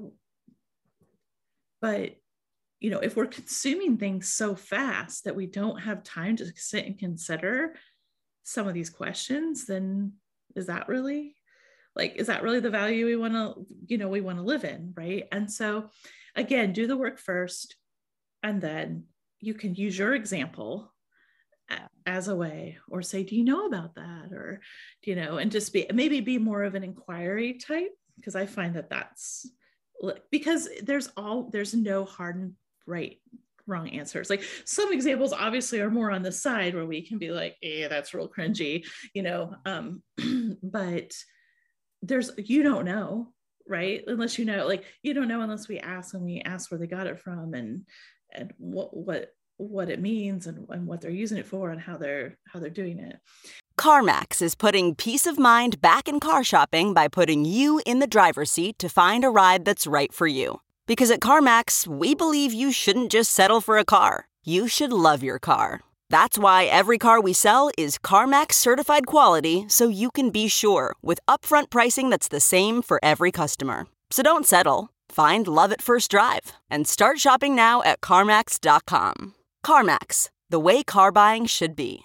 but you know, if we're consuming things so fast that we don't have time to sit and consider some of these questions, then is that really like is that really the value we want to, you know, we want to live in, right? And so again, do the work first. And then you can use your example as a way, or say, do you know about that? Or, you know, and just be, maybe be more of an inquiry type, because I find that that's, because there's all, there's no hard and right, wrong answers. Like some examples obviously are more on the side where we can be like, eh, that's real cringy, you know, um, but there's, you don't know, right? Unless you know, like, you don't know unless we ask, and we ask where they got it from, and, and what, what, what it means, and, and what they're using it for, and how they're, how they're doing it. CarMax is putting peace of mind back in car shopping by putting you in the driver's seat to find a ride that's right for you. Because at CarMax, we believe you shouldn't just settle for a car. You should love your car. That's why every car we sell is CarMax certified quality, so you can be sure with upfront pricing that's the same for every customer. So don't settle. Find love at first drive and start shopping now at CarMax dot com. CarMax, the way car buying should be.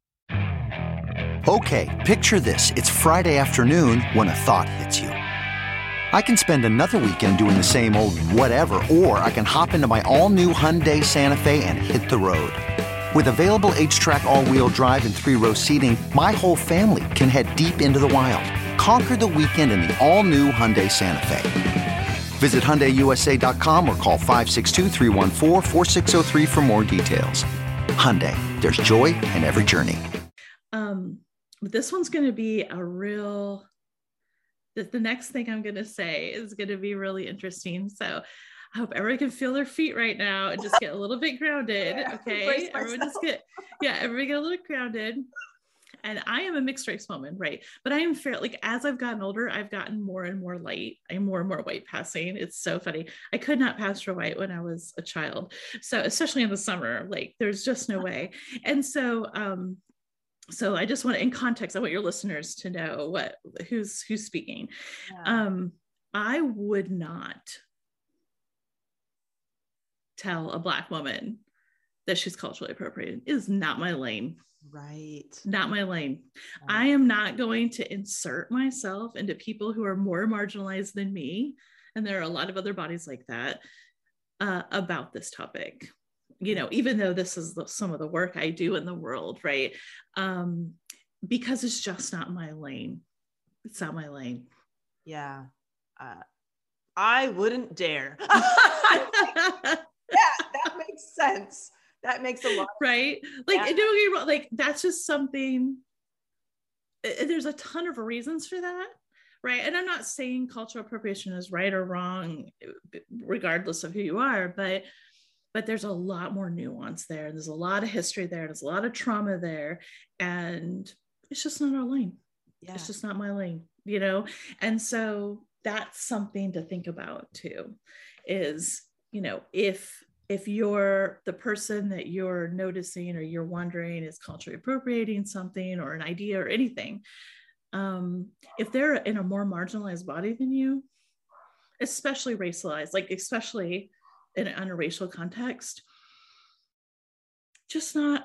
Okay, picture this. It's Friday afternoon when a thought hits you. I can spend another weekend doing the same old whatever, or I can hop into my all-new Hyundai Santa Fe and hit the road. With available H-Track all-wheel drive and three-row seating, my whole family can head deep into the wild. Conquer the weekend in the all-new Hyundai Santa Fe. Visit Hyundai U S A dot com or call five six two, three one four, four six zero three for more details. Hyundai, there's joy in every journey. Um, but this one's going to be a real... The, the next thing I'm going to say is going to be really interesting. So I hope everyone can feel their feet right now and just get a little bit grounded. Okay. Everyone just get, yeah, everybody get a little grounded. And I am a mixed race woman, right? But I am fair. Like, as I've gotten older, I've gotten more and more light. I'm more and more white passing. It's so funny. I could not pass for white when I was a child. So especially in the summer, like there's just no way. And so, um, So I just want to, in context, I want your listeners to know what, who's, who's speaking. Yeah. Um, I would not tell a Black woman that she's culturally appropriated. It is not my lane. Right. Not my lane. Right. I am not going to insert myself into people who are more marginalized than me. And there are a lot of other bodies like that, uh, about this topic. You know, even though this is the, some of the work I do in the world, right? Um, because it's just not my lane. It's not my lane. Yeah. Uh, I wouldn't dare. Yeah, that makes sense. That makes a lot. Right? Like, Yeah. don't get me wrong, like, that's just something, there's a ton of reasons for that. Right. And I'm not saying cultural appropriation is right or wrong, regardless of who you are, but But there's a lot more nuance there. And there's a lot of history there. There's a lot of trauma there. And it's just not our lane. Yeah. It's just not my lane, you know? And so that's something to think about too, is, you know, if, if you're the person that you're noticing or you're wondering is culturally appropriating something or an idea or anything, um, if they're in a more marginalized body than you, especially racialized, like especially in an interracial context, just not,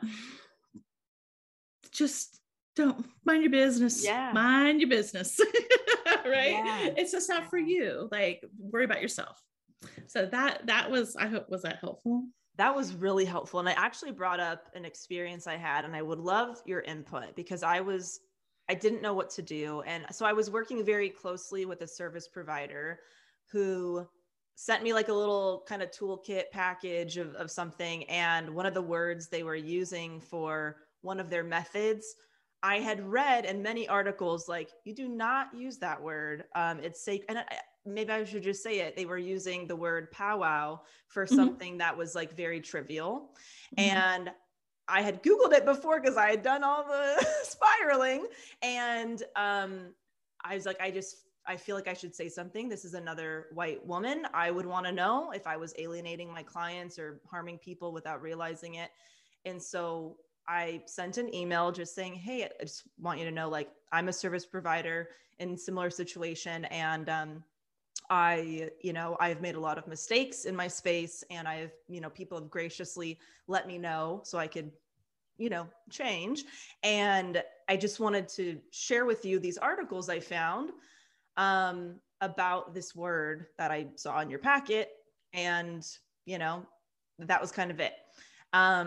just don't, mind your business. Yeah. Mind your business. Right. Yeah. It's just not for you. Like, worry about yourself. So that, that was, I hope, was that helpful? That was really helpful. And I actually brought up an experience I had, and I would love your input, because I was, I didn't know what to do. And so I was working very closely with a service provider who sent me like a little kind of toolkit package of, of something. And one of the words they were using for one of their methods, I had read in many articles, like, you do not use that word. Um, it's sacred. And I, maybe I should just say it. They were using the word powwow for Mm-hmm. something that was like very trivial. Mm-hmm. And I had Googled it before because I had done all the spiraling. And um, I was like, I just, I feel like I should say something. This is another white woman. I would want to know if I was alienating my clients or harming people without realizing it. And so I sent an email just saying, hey, I just want you to know, like, I'm a service provider in similar situation. And um, I, you know, I've made a lot of mistakes in my space, and I've, you know, people have graciously let me know so I could, you know, change. And I just wanted to share with you these articles I found um, about this word that I saw in your packet. And, you know, that was kind of it. Um,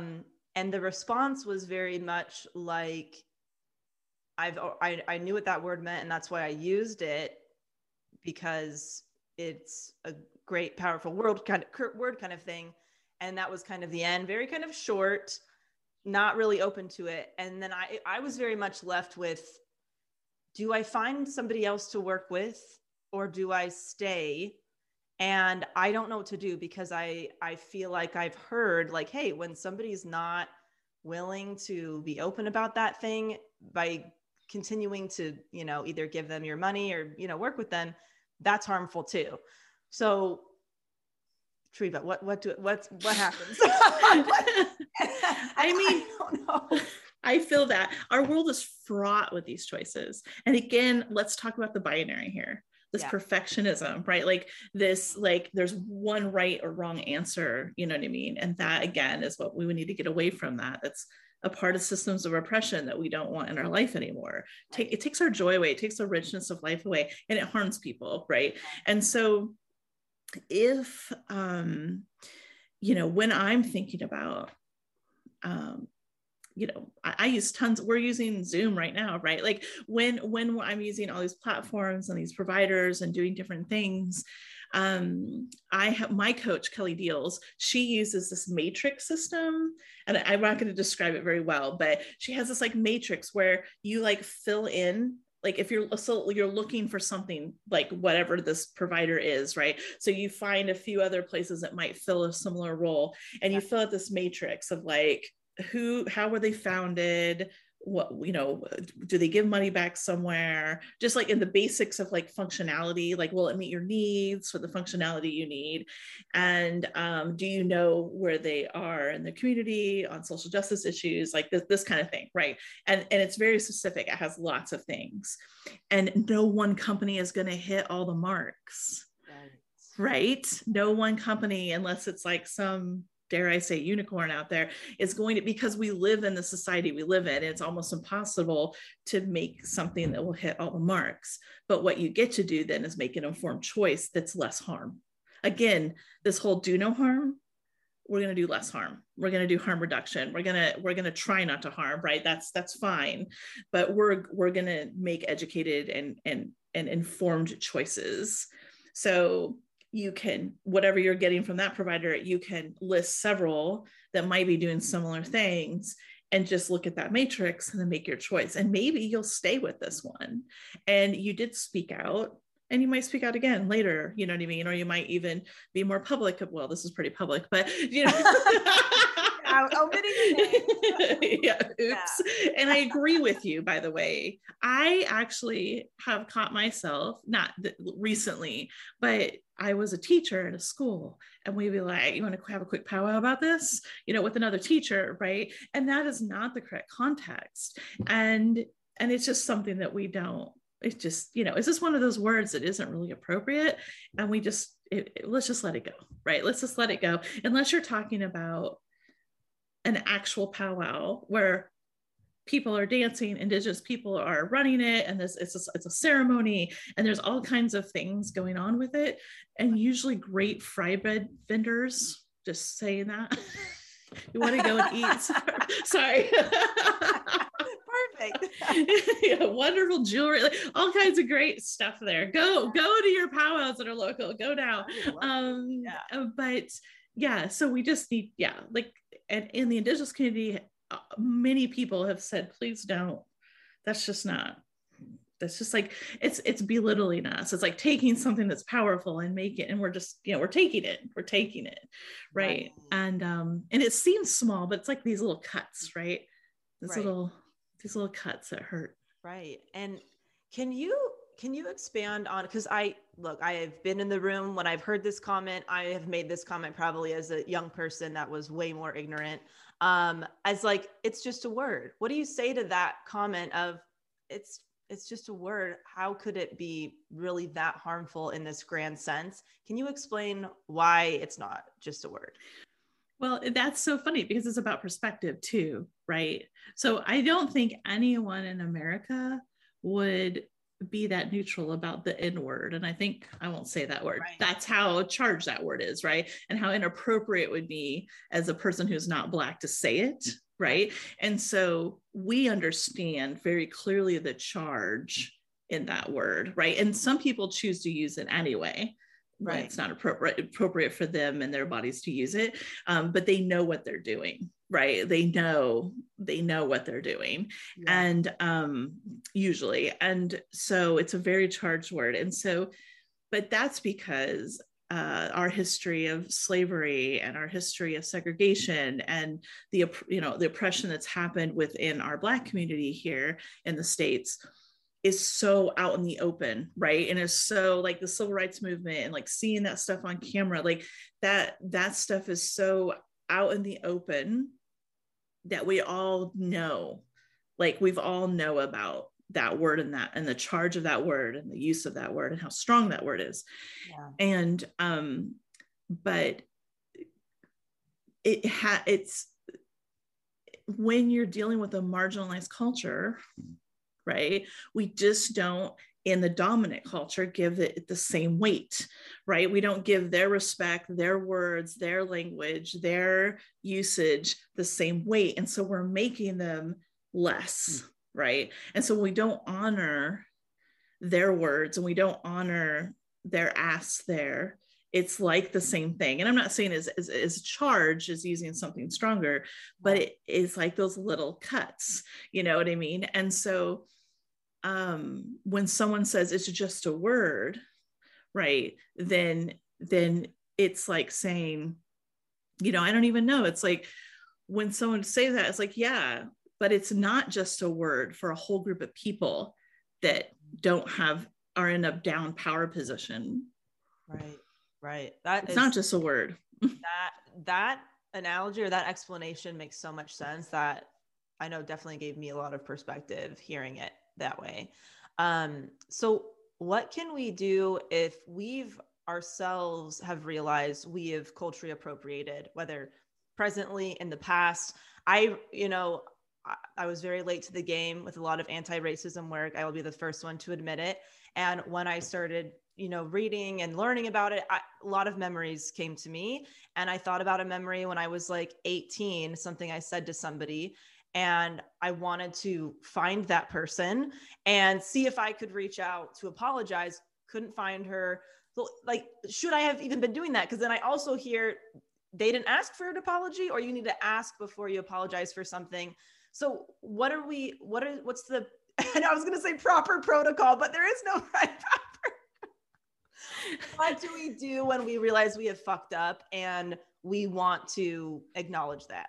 And the response was very much like, I've, I, I knew what that word meant, and that's why I used it, because it's a great, powerful word kind of word kind of thing. And that was kind of the end, very kind of short, not really open to it. And then I, I was very much left with, do I find somebody else to work with, or do I stay? And I don't know what to do, because I, I feel like I've heard like, hey, when somebody's not willing to be open about that thing, by continuing to, you know, either give them your money or, you know, work with them, that's harmful too. So Treva, what, what do, what, what happens? I mean, I don't know. I feel that our world is fraught with these choices. And again, let's talk about the binary here. This yeah. perfectionism, right? Like this, like there's one right or wrong answer, you know what I mean? And that again is what we would need to get away from. That that's a part of systems of oppression that we don't want in our life anymore. Take, it takes our joy away, it takes the richness of life away, and it harms people, right? And so if, um, you know, when I'm thinking about, um, you know, I, I use tons, we're using Zoom right now, right? Like when, when I'm using all these platforms and these providers and doing different things, um, I have my coach, Kelly Deals, she uses this matrix system, and I'm not going to describe it very well, but she has this like matrix where you like fill in, like if you're, so you're looking for something like whatever this provider is, right? So you find a few other places that might fill a similar role, and you fill out this matrix of like, who, how were they founded? What, you know, do they give money back somewhere? Just like in the basics of like functionality, like, will it meet your needs for the functionality you need? And um, do you know where they are in the community on social justice issues, like this, this kind of thing, right? And, and it's very specific. It has lots of things. And no one company is going to hit all the marks, right? right? No one company, unless it's like some, dare I say, unicorn out there, is going to, because we live in the society we live in, it's almost impossible to make something that will hit all the marks. But what you get to do then is make an informed choice that's less harm. Again, this whole do no harm, we're going to do less harm. We're going to do harm reduction. We're going to, we're going to try not to harm, right? That's, that's fine. But we're, we're going to make educated and, and, and informed choices. So you can, whatever you're getting from that provider, you can list several that might be doing similar things, and just look at that matrix and then make your choice. And maybe you'll stay with this one. And you did speak out, and you might speak out again later, you know what I mean? Or you might even be more public. Well, this is pretty public, but you know, omitting the name. Yeah, oops. Yeah. And I agree with you, by the way. I actually have caught myself, not th- recently, but I was a teacher at a school, and we'd be like, you want to have a quick powwow about this, you know, with another teacher, right? And that is not the correct context. And, and it's just something that we don't, it's just, you know, it's just one of those words that isn't really appropriate. And we just, it, it, let's just let it go, right? Let's just let it go. Unless you're talking about an actual powwow where people are dancing, Indigenous people are running it, and this it's a, it's a ceremony, and there's all kinds of things going on with it. And usually great fry bread vendors, just saying that. You want to go and eat? Sorry. Perfect. Yeah, wonderful jewelry, like all kinds of great stuff there. Go, go to your powwows that are local. Go now. Um, yeah. But yeah, so we just need, yeah, like, and in the Indigenous community, uh, many people have said, please don't. That's just not. That's just like, it's it's belittling us. It's like taking something that's powerful and make it, and we're just, you know, we're taking it, we're taking it, right? right. And um, and it seems small, but it's like these little cuts, right? These right. little, these little cuts that hurt. Right. And can you can you expand on, because I look, I have been in the room when I've heard this comment. I have made this comment probably as a young person that was way more ignorant. Um, as like, it's just a word. What do you say to that comment of it's it's just a word? How could it be really that harmful in this grand sense? Can you explain why it's not just a word? Well, that's so funny because it's about perspective too, right? So I don't think anyone in America would be that neutral about the N word. And I think I won't say that word. Right. That's how charged that word is, right? And how inappropriate it would be as a person who's not Black to say it, right? And so we understand very clearly the charge in that word, right? And some people choose to use it anyway. Right. When it's not appropriate appropriate for them and their bodies to use it, um, but they know what they're doing, right? They know they know what they're doing, yeah. and um, usually, and so it's a very charged word, and so, but that's because uh, our history of slavery and our history of segregation and the you know the oppression that's happened within our Black community here in the States is so out in the open, right? And it's so like the civil rights movement and like seeing that stuff on camera, like that, that stuff is so out in the open that we all know, like we've all know about that word and that, and the charge of that word and the use of that word and how strong that word is. Yeah. And, um, but it ha it's when you're dealing with a marginalized culture, right? We just don't, in the dominant culture, give it the same weight, right? We don't give their respect, their words, their language, their usage the same weight. And so we're making them less, right? And so we don't honor their words and we don't honor their asks there. It's like the same thing. And I'm not saying as, as, as charged as using something stronger, but it is like those little cuts, you know what I mean? And so um, when someone says it's just a word, right, then, then it's like saying, you know, I don't even know. It's like when someone says that, it's like, yeah, but it's not just a word for a whole group of people that don't have, are in a down power position. Right. Right. That it's is, not just a word. that that analogy or that explanation makes so much sense that I know definitely gave me a lot of perspective hearing it that way. Um, so what can we do if we've ourselves have realized we have culturally appropriated, whether presently, in the past? I, you know, I, I was very late to the game with a lot of anti-racism work. I will be the first one to admit it. And when I started, you know, reading and learning about it, I, a lot of memories came to me. And I thought about a memory when I was like eighteen, something I said to somebody, and I wanted to find that person and see if I could reach out to apologize. Couldn't find her. So, like, should I have even been doing that? Because then I also hear they didn't ask for an apology, or you need to ask before you apologize for something. So what are we, what are, what's the, and I was going to say proper protocol, but there is no right proper. What do we do when we realize we have fucked up and we want to acknowledge that?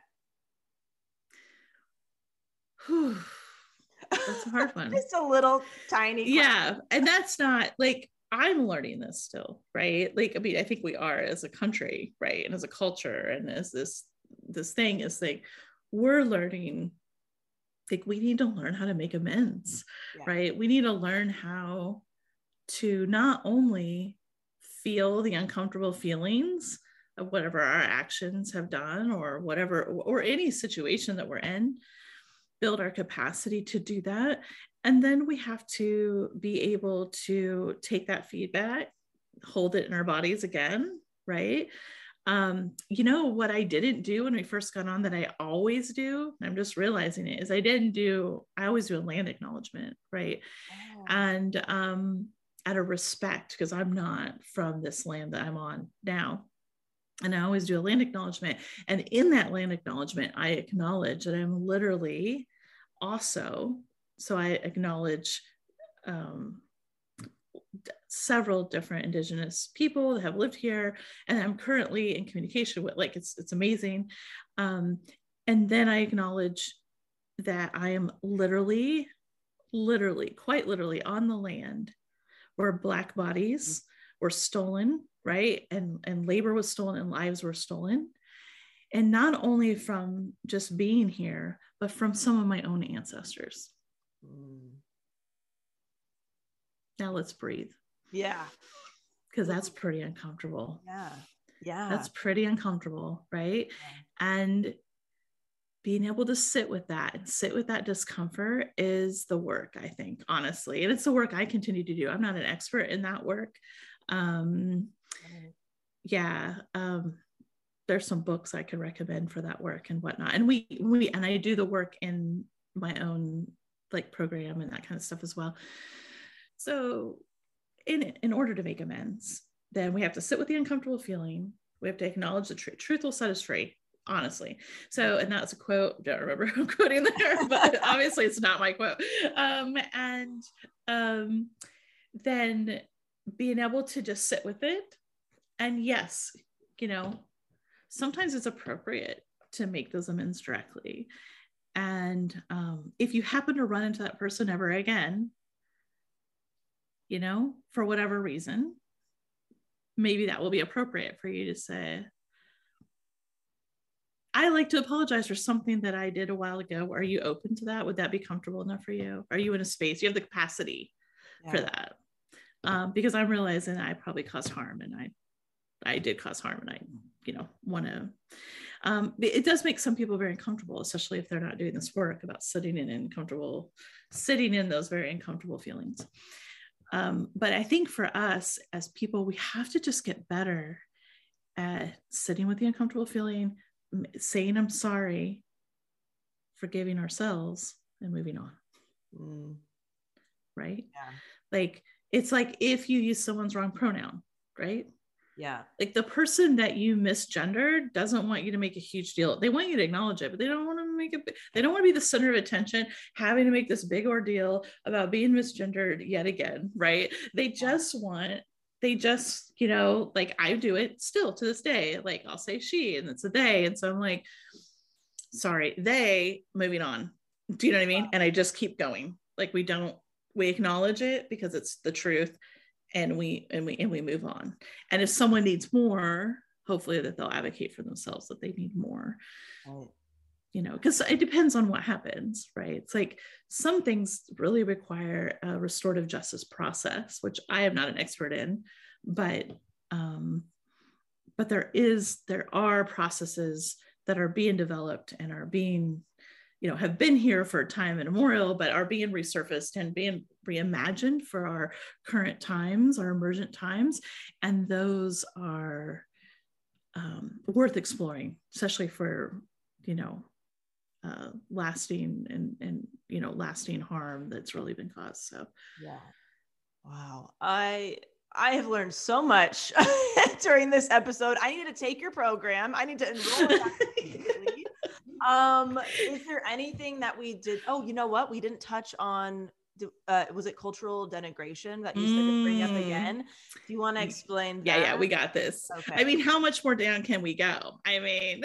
That's a hard one. Just a little tiny question. Yeah. And that's not like, I'm learning this still, right? Like, I mean, I think we are as a country, right? And as a culture, and as this, this thing is like, we're learning, like we need to learn how to make amends, yeah. right? We need to learn how to not only feel the uncomfortable feelings of whatever our actions have done or whatever, or any situation that we're in, build our capacity to do that. And then we have to be able to take that feedback, hold it in our bodies again, right? Um, you know, what I didn't do when we first got on that I always do, I'm just realizing it, is I didn't do, I always do a land acknowledgement, right? Oh. And um, out of respect, because I'm not from this land that I'm on now. And I always do a land acknowledgement. And in that land acknowledgement, I acknowledge that I'm literally also, so I acknowledge um, several different Indigenous people that have lived here, and I'm currently in communication with, like, it's, it's amazing. Um, and then I acknowledge that I am literally, literally, quite literally on the land where Black bodies were stolen, right? And, and labor was stolen and lives were stolen. And not only from just being here, but from some of my own ancestors. Mm. Now let's breathe. Yeah. Because that's pretty uncomfortable. Yeah. Yeah. That's pretty uncomfortable, right? Yeah. And being able to sit with that and sit with that discomfort is the work, I think, honestly. And it's the work I continue to do. I'm not an expert in that work. Um, yeah. Um, there's some books I could recommend for that work and whatnot. And we, we, and I do the work in my own like program and that kind of stuff as well. So in, in order to make amends, then we have to sit with the uncomfortable feeling. We have to acknowledge the truth. Truth will set us free, honestly. So, and that's a quote. Don't remember who I'm quoting there, but obviously it's not my quote. Um, and um, then being able to just sit with it. And yes, you know, sometimes it's appropriate to make those amends directly. And um, if you happen to run into that person ever again, you know, for whatever reason, maybe that will be appropriate for you to say, I like to apologize for something that I did a while ago. Are you open to that? Would that be comfortable enough for you? Are you in a space? You have the capacity yeah. for that. Um, because I'm realizing I probably caused harm, and I, I did cause harm, and I, you know, want to, um, it does make some people very uncomfortable, especially if they're not doing this work about sitting in uncomfortable, sitting in those very uncomfortable feelings. Um, but I think for us as people, we have to just get better at sitting with the uncomfortable feeling, saying, I'm sorry, forgiving ourselves, and moving on. Mm. Right? Yeah. Like, it's like if you use someone's wrong pronoun, right? Yeah. Like the person that you misgendered doesn't want you to make a huge deal. They want you to acknowledge it, but they don't want to make it. They don't want to be the center of attention, having to make this big ordeal about being misgendered yet again, right? They just want, they just, you know, like I do it still to this day. Like I'll say she, and it's a they. And so I'm like, sorry, they, moving on. Do you know what I mean? And I just keep going. Like we don't, we acknowledge it because it's the truth. And we, and we, and we move on. And if someone needs more, hopefully that they'll advocate for themselves that they need more, right. You know, because it depends on what happens, right? It's like some things really require a restorative justice process, which I am not an expert in, but, um, but there is, there are processes that are being developed and are being, you know, have been here for time immemorial, but are being resurfaced and being reimagined for our current times, our emergent times. And those are um, worth exploring, especially for, you know, uh, lasting and, and, you know, lasting harm that's really been caused. So, yeah. Wow. I, I have learned so much during this episode. I need to take your program. I need to enroll in that immediately. Um, is there anything that we did? Oh, you know what? We didn't touch on, uh, was it cultural denigration that you said to bring up again? Do you want to explain yeah, that? Yeah, we got this. Okay. I mean, how much more down can we go? I mean,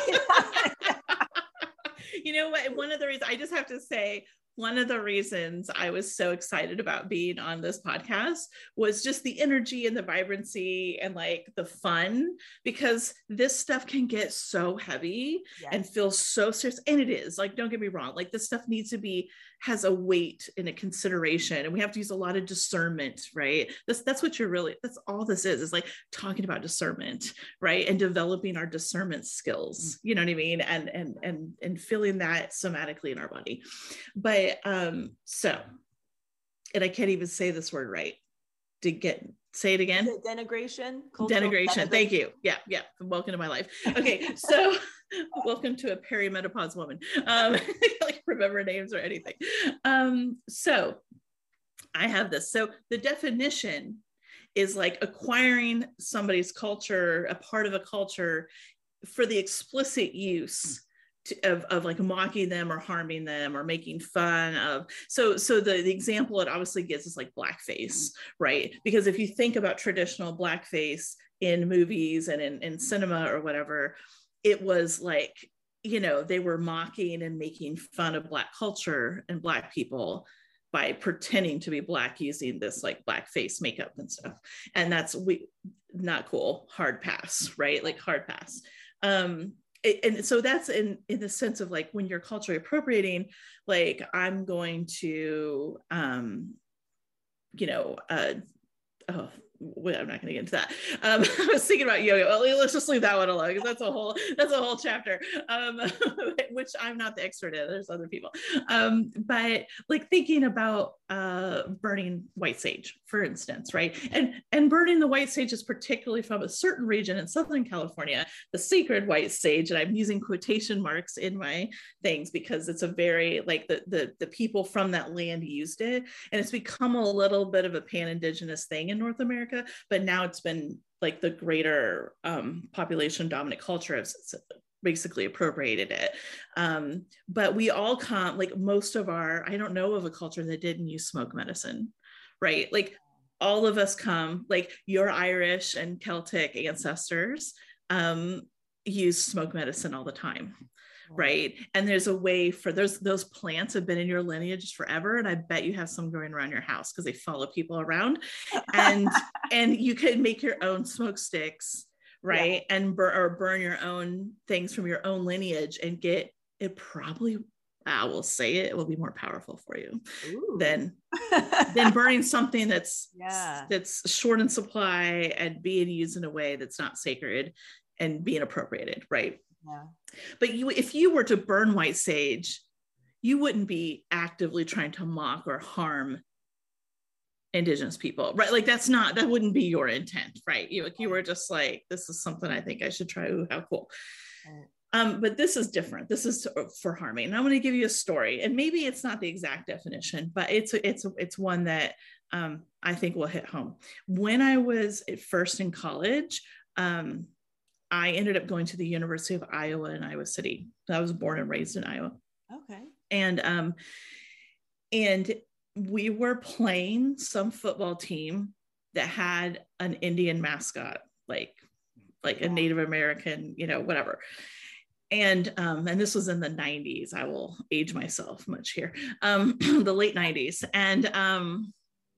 you know what? One of the reasons, I just have to say, one of the reasons I was so excited about being on this podcast was just the energy and the vibrancy and like the fun, because this stuff can get so heavy yes. and feel so serious. And it is, like, don't get me wrong. Like this stuff needs to be, has a weight and a consideration, and we have to use a lot of discernment, right? That's, that's what you're really, that's all this is, is like talking about discernment, right? And developing our discernment skills, you know what I mean? And, and, and, and feeling that somatically in our body. But um, so, and I can't even say this word right. To get, say it again. Denigration. Denigration. Thank you. Yeah. Yeah. Welcome to my life. Okay. So welcome to a perimenopause woman. Um, like remember names or anything. Um, so I have this. So the definition is like acquiring somebody's culture, a part of a culture for the explicit use To, of, of like mocking them or harming them or making fun of. So, so the, the example it obviously gives is like blackface, right? Because if you think about traditional blackface in movies and in, in cinema or whatever, it was like, you know, they were mocking and making fun of Black culture and Black people by pretending to be Black using this like blackface makeup and stuff. And that's we not cool, hard pass, right? Like hard pass. Um, And so that's in, in the sense of like, when you're culturally appropriating, like I'm going to, um, you know, uh, oh, well, I'm not going to get into that. Um, I was thinking about yoga. Well, let's just leave that one alone because that's a whole that's a whole chapter, um, which I'm not the expert in. There's other people. Um, but like thinking about uh, burning white sage, for instance, right? And and burning the white sage is particularly from a certain region in Southern California, the sacred white sage, and I'm using quotation marks in my things because it's a very like the the the people from that land used it, and it's become a little bit of a pan-indigenous thing in North America. But now it's been like the greater um, population dominant culture has basically appropriated it. Um, but we all come, like most of our, I don't know of a culture that didn't use smoke medicine, right? Like all of us come, like your Irish and Celtic ancestors um, use smoke medicine all the time. Right. And there's a way for those, those plants have been in your lineage forever. And I bet you have some growing around your house because they follow people around and, and you can make your own smoke sticks, right. Yeah. And burn or burn your own things from your own lineage and get it probably, I will say it, it will be more powerful for you Ooh. than, than burning something that's, yeah. that's short in supply and being used in a way that's not sacred and being appropriated. Right. Yeah. But you, if you were to burn white sage, you wouldn't be actively trying to mock or harm Indigenous people, right? Like that's not, that wouldn't be your intent, right? You, you were just like, this is something I think I should try. Ooh, how cool. Right. Um, but this is different. This is to, for harming. And I'm going to give you a story, and maybe it's not the exact definition, but it's it's it's one that um, I think will hit home. When I was at first in college, um, I ended up going to the University of Iowa in Iowa City. I was born and raised in Iowa. Okay. And, um, and we were playing some football team that had an Indian mascot, like, like yeah. a Native American, you know, whatever. And, um, and this was in the nineties. I will age myself much here. Um, the late nineties. And, um,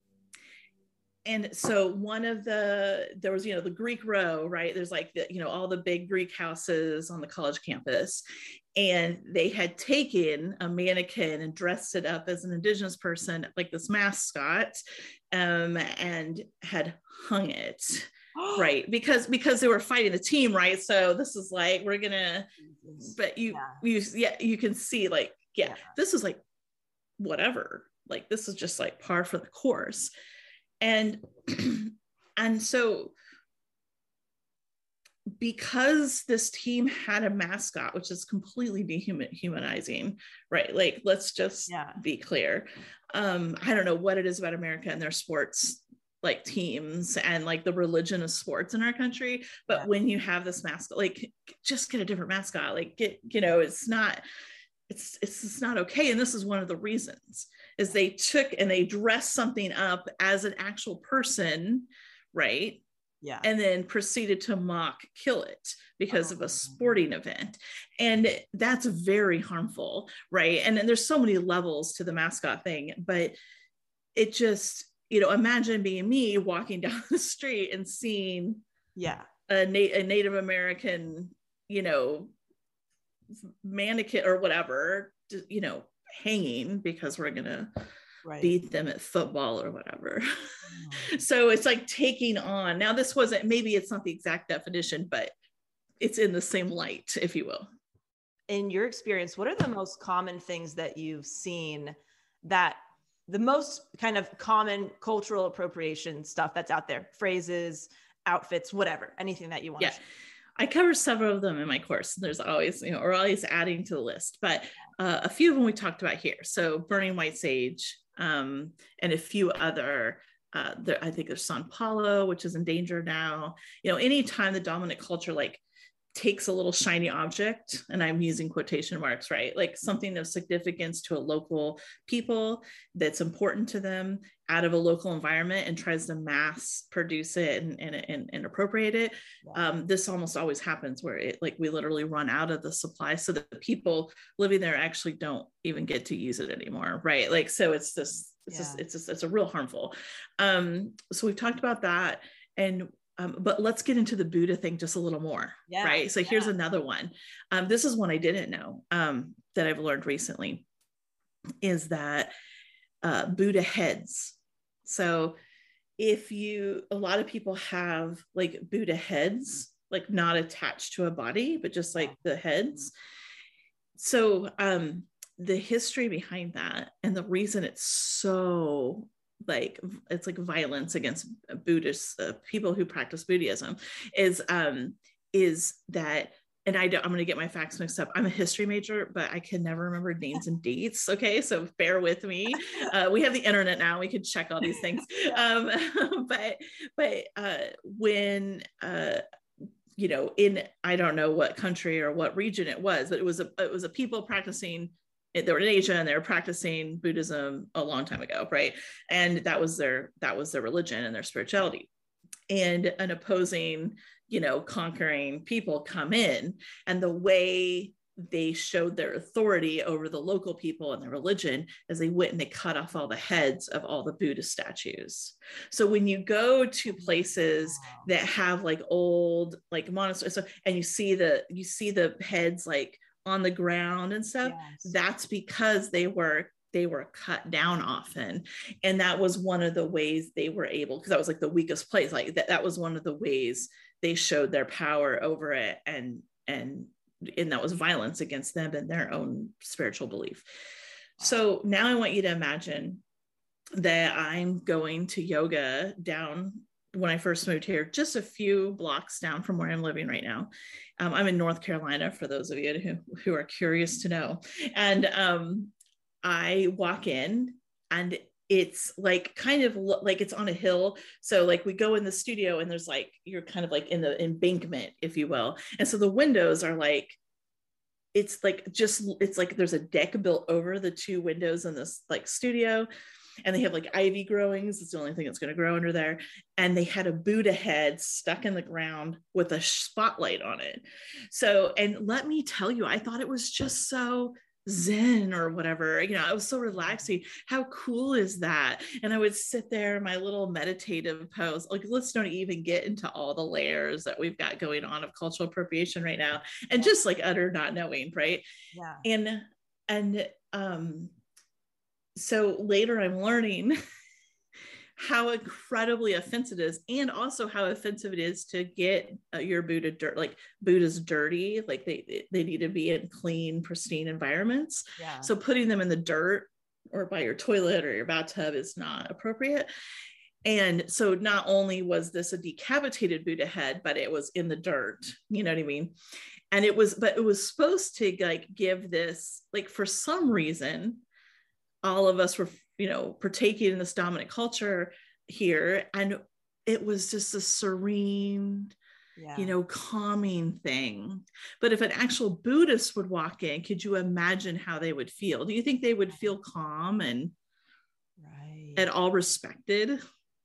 And so one of the, there was, you know, the Greek row, right? There's like, the, you know, all the big Greek houses on the college campus. And they had taken a mannequin and dressed it up as an Indigenous person, like this mascot, um, and had hung it, right? Because, because they were fighting the team, right? So this is like, we're gonna, but you, yeah. you, yeah, you can see like, yeah, yeah, this is like, whatever, like, this is just like par for the course. And, and so because this team had a mascot, which is completely dehumanizing, right? Like, let's just yeah. be clear. Um, I don't know what it is about America and their sports, like teams and like the religion of sports in our country. But yeah. when you have this mascot, like just get a different mascot, like get, you know, it's not, it's, it's just not okay. And this is one of the reasons is they took and they dressed something up as an actual person, right? Yeah. And then proceeded to mock kill it because oh. of a sporting event. And that's very harmful, right? And then there's so many levels to the mascot thing, but it just, you know, imagine being me walking down the street and seeing yeah a, Na- a Native American, you know, mannequin or whatever, you know, hanging because we're gonna right. beat them at football or whatever. Oh. So it's like taking on, now this wasn't, maybe it's not the exact definition, but it's in the same light, if you will. In your experience, what are the most common things that you've seen, that the most kind of common cultural appropriation stuff that's out there, phrases, outfits, whatever, anything that you want yeah. to share? I cover several of them in my course. There's always, you know, or always adding to the list, but uh, a few of them we talked about here. So burning white sage, um, and a few other, uh, there, I think there's San Paulo, which is in danger now. You know, anytime the dominant culture like takes a little shiny object, and I'm using quotation marks, right? Like something of significance to a local people that's important to them out of a local environment and tries to mass produce it and, and, and, and appropriate it. Yeah. Um, this almost always happens where it like we literally run out of the supply so that the people living there actually don't even get to use it anymore, right? Like, so it's this, it's yeah. just, it's just, it's a real harmful. Um, so we've talked about that. And Um, but let's get into the Buddha thing just a little more, yeah, right? So yeah. here's another one. Um, this is one I didn't know um, that I've learned recently, is that uh, Buddha heads. So if you, a lot of people have like Buddha heads, like not attached to a body, but just like the heads. So um, the history behind that, and the reason it's so like, it's like violence against Buddhists, uh, people who practice Buddhism, is, um, is that, and I don't, I'm going to get my facts mixed up. I'm a history major, but I can never remember names and dates. Okay. So bear with me. Uh, we have the internet now. We could check all these things. Um, but, but uh, when, uh, you know, in, I don't know what country or what region it was, but it was a, it was a people practicing, they were in Asia and they were practicing Buddhism a long time ago. Right. And that was their, that was their religion and their spirituality. And an opposing, you know, conquering people come in, and the way they showed their authority over the local people and their religion is they went and they cut off all the heads of all the Buddha statues. So when you go to places that have like old, like monasteries, so, and you see the, you see the heads like on the ground and stuff, yes. That's because they were they were cut down often. And that was one of the ways they were able, because that was like the weakest place. Like that, that was one of the ways they showed their power over it. And, and, and that was violence against them and their own spiritual belief. So now I want you to imagine that I'm going to yoga down when I first moved here, just a few blocks down from where I'm living right now. Um, I'm in North Carolina, for those of you who, who are curious to know. And, um, I walk in and it's like kind of lo- like it's on a hill. So like we go in the studio and there's like, you're kind of like in the embankment, if you will. And so the windows are like, it's like just, it's like there's a deck built over the two windows in this like studio. And they have like ivy growings. It's the only thing that's going to grow under there. And they had a Buddha head stuck in the ground with a spotlight on it. So, and let me tell you, I thought it was just so zen or whatever, you know, I was so relaxing. How cool is that? And I would sit there in my little meditative pose. Like, let's don't even get into all the layers that we've got going on of cultural appropriation right now, and just like utter not knowing, right? Yeah. And and um so later I'm learning how incredibly offensive it is, and also how offensive it is to get uh, your Buddha dirt, like Buddha's dirty, like they they need to be in clean, pristine environments. Yeah. So putting them in the dirt or by your toilet or your bathtub is not appropriate. And so not only was this a decapitated Buddha head, but it was in the dirt, you know what I mean? And it was, but it was supposed to like give this, like for some reason, all of us were, you know, partaking in this dominant culture here. And it was just a serene, yeah. you know, calming thing. But if an actual Buddhist would walk in, could you imagine how they would feel? Do you think they would feel calm and right. at all respected?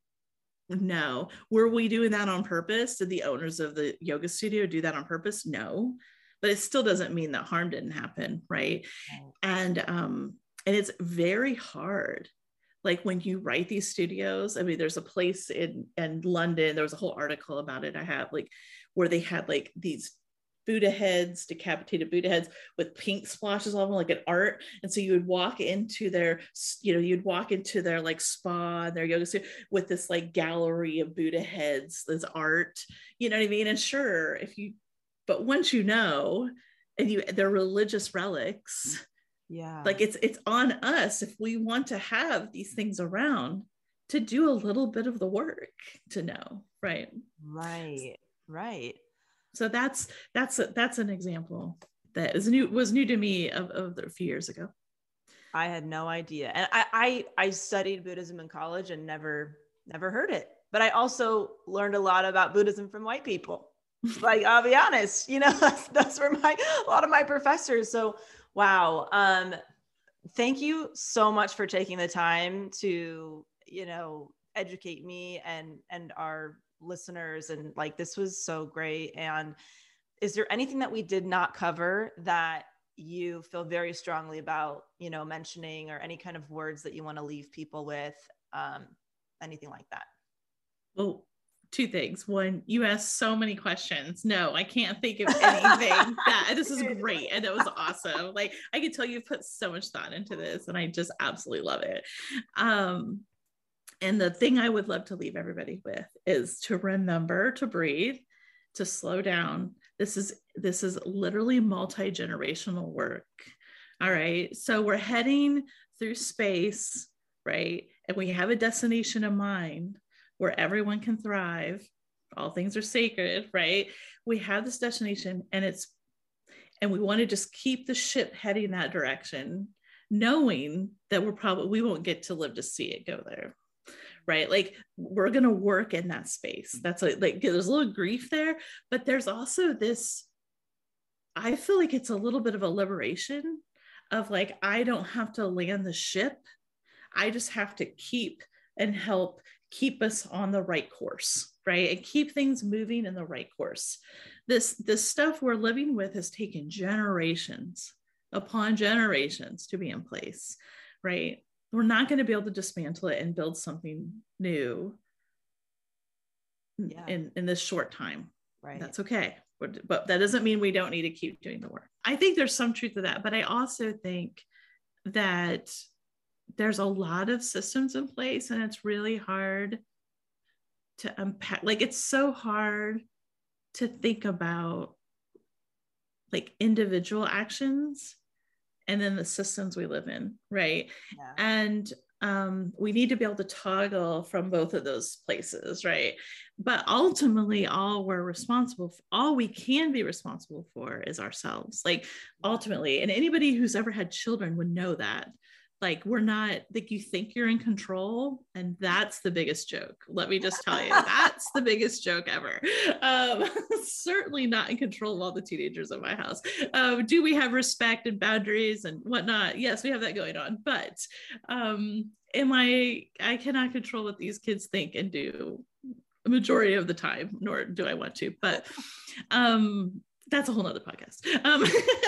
No. Were we doing that on purpose? Did the owners of the yoga studio do that on purpose? No. But it still doesn't mean that harm didn't happen, right? right. And um, and it's very hard. Like when you write these studios, I mean, there's a place in, in London, there was a whole article about it I have, like where they had like these Buddha heads, decapitated Buddha heads with pink splashes on them, like an art. And so you would walk into their, you know, you'd walk into their like spa and their yoga studio with this like gallery of Buddha heads, this art, you know what I mean? And sure, if you, but once you know, and you, they're religious relics, yeah, like it's it's on us if we want to have these things around to do a little bit of the work to know, right? Right, right. So that's that's a, that's an example that is new was new to me of, of a few years ago. I had no idea, and I, I I studied Buddhism in college and never never heard it. But I also learned a lot about Buddhism from white people. Like, I'll be honest, you know, that's, that's where my a lot of my professors. So. Wow. Um, thank you so much for taking the time to, you know, educate me and, and our listeners. And like, this was so great. And is there anything that we did not cover that you feel very strongly about, you know, mentioning, or any kind of words that you want to leave people with, um, anything like that? Well, two things. One, you asked so many questions. No, I can't think of anything. that this is great. And it was awesome. Like, I could tell you've put so much thought into this, and I just absolutely love it. Um, And the thing I would love to leave everybody with is to remember to breathe, to slow down. This is, this is literally multi-generational work. All right. So we're heading through space, right? And we have a destination in mind where everyone can thrive. All things are sacred, right? We have this destination, and it's, and we want to just keep the ship heading that direction, knowing that we're probably, we won't get to live to see it go there. Right? Like, we're going to work in that space. That's like, like, there's a little grief there, but there's also this, I feel like it's a little bit of a liberation of like, I don't have to land the ship. I just have to keep and help keep us on the right course, right? And keep things moving in the right course. This, this stuff we're living with has taken generations upon generations to be in place, right? We're not going to be able to dismantle it and build something new yeah. in, in this short time. Right. That's okay. But that doesn't mean we don't need to keep doing the work. I think there's some truth to that, but I also think that there's a lot of systems in place, and it's really hard to unpack. Like, it's so hard to think about like individual actions and then the systems we live in, right? Yeah. And um, we need to be able to toggle from both of those places, right? But ultimately, all we're responsible for, all we can be responsible for is ourselves. Like, ultimately, and anybody who's ever had children would know that. Like, we're not, like, you think you're in control, and that's the biggest joke. Let me just tell you, that's the biggest joke ever. Um, certainly not in control of all the teenagers in my house. Um, do we have respect and boundaries and whatnot? Yes, we have that going on. But um, am I, I cannot control what these kids think and do a majority of the time, nor do I want to. But um, that's a whole nother podcast. Um,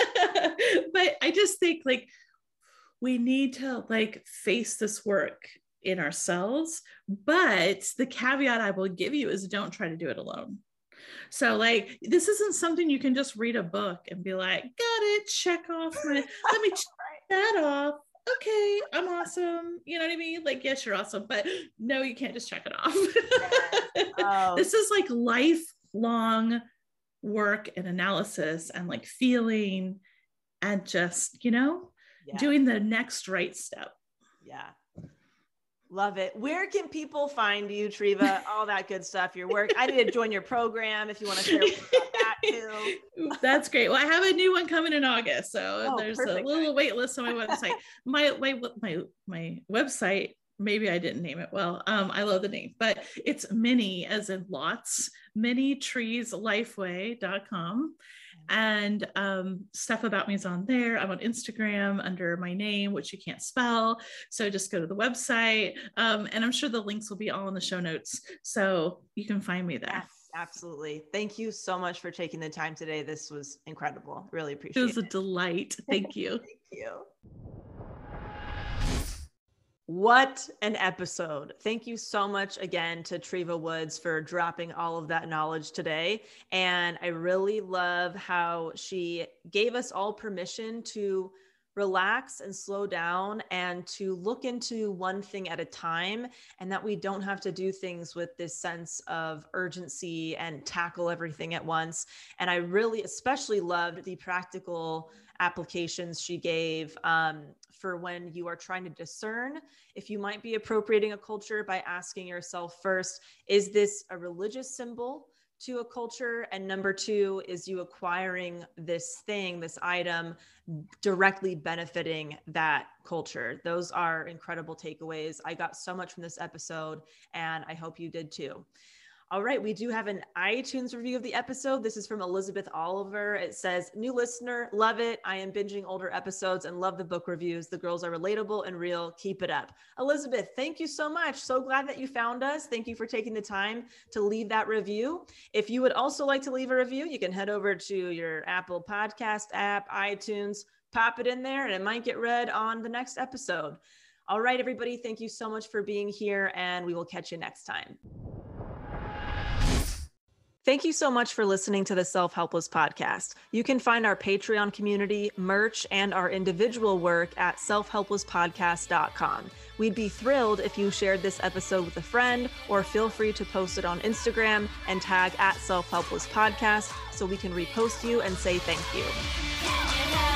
but I just think, like, we need to like face this work in ourselves. But the caveat I will give you is don't try to do it alone. So like, this isn't something you can just read a book and be like, got it, check off my, let me check that off. Okay, I'm awesome. You know what I mean? Like, yes, you're awesome, but no, you can't just check it off. Yes. Oh. This is like lifelong work and analysis and like feeling and just, you know, yeah. doing the next right step. Yeah. Love it. Where can people find you, Treva? All that good stuff, your work. I need to join your program if you want to share about that too. That's great. Well, I have a new one coming in August. So oh, there's perfect. a little wait list on my website. My, my, my, my website, maybe I didn't name it well. Um, I love the name, but it's many as in lots, many trees lifeway dot com. And um, stuff about me is on there. I'm on Instagram under my name, which you can't spell. So just go to the website. Um, and I'm sure the links will be all in the show notes. So you can find me there. Yes, absolutely. Thank you so much for taking the time today. This was incredible. Really appreciate it. It was a delight. Thank you. Thank you. What an episode. Thank you so much again to Treva Woods for dropping all of that knowledge today. And I really love how she gave us all permission to relax and slow down and to look into one thing at a time, and that we don't have to do things with this sense of urgency and tackle everything at once. And I really especially loved the practical applications she gave um, for when you are trying to discern if you might be appropriating a culture by asking yourself first, is this a religious symbol to a culture? And number two, is you acquiring this thing, this item, directly benefiting that culture? Those are incredible takeaways. I got so much from this episode, and I hope you did too. All right, we do have an iTunes review of the episode. This is from Elizabeth Oliver. It says, new listener, love it. I am binging older episodes and love the book reviews. The girls are relatable and real. Keep it up. Elizabeth, thank you so much. So glad that you found us. Thank you for taking the time to leave that review. If you would also like to leave a review, you can head over to your Apple Podcast app, iTunes, pop it in there, and it might get read on the next episode. All right, everybody, thank you so much for being here, and we will catch you next time. Thank you so much for listening to the Self Helpless podcast. You can find our Patreon community, merch, and our individual work at self helpless podcast dot com. We'd be thrilled if you shared this episode with a friend, or feel free to post it on Instagram and tag at Self Helpless Podcast so we can repost you and say thank you.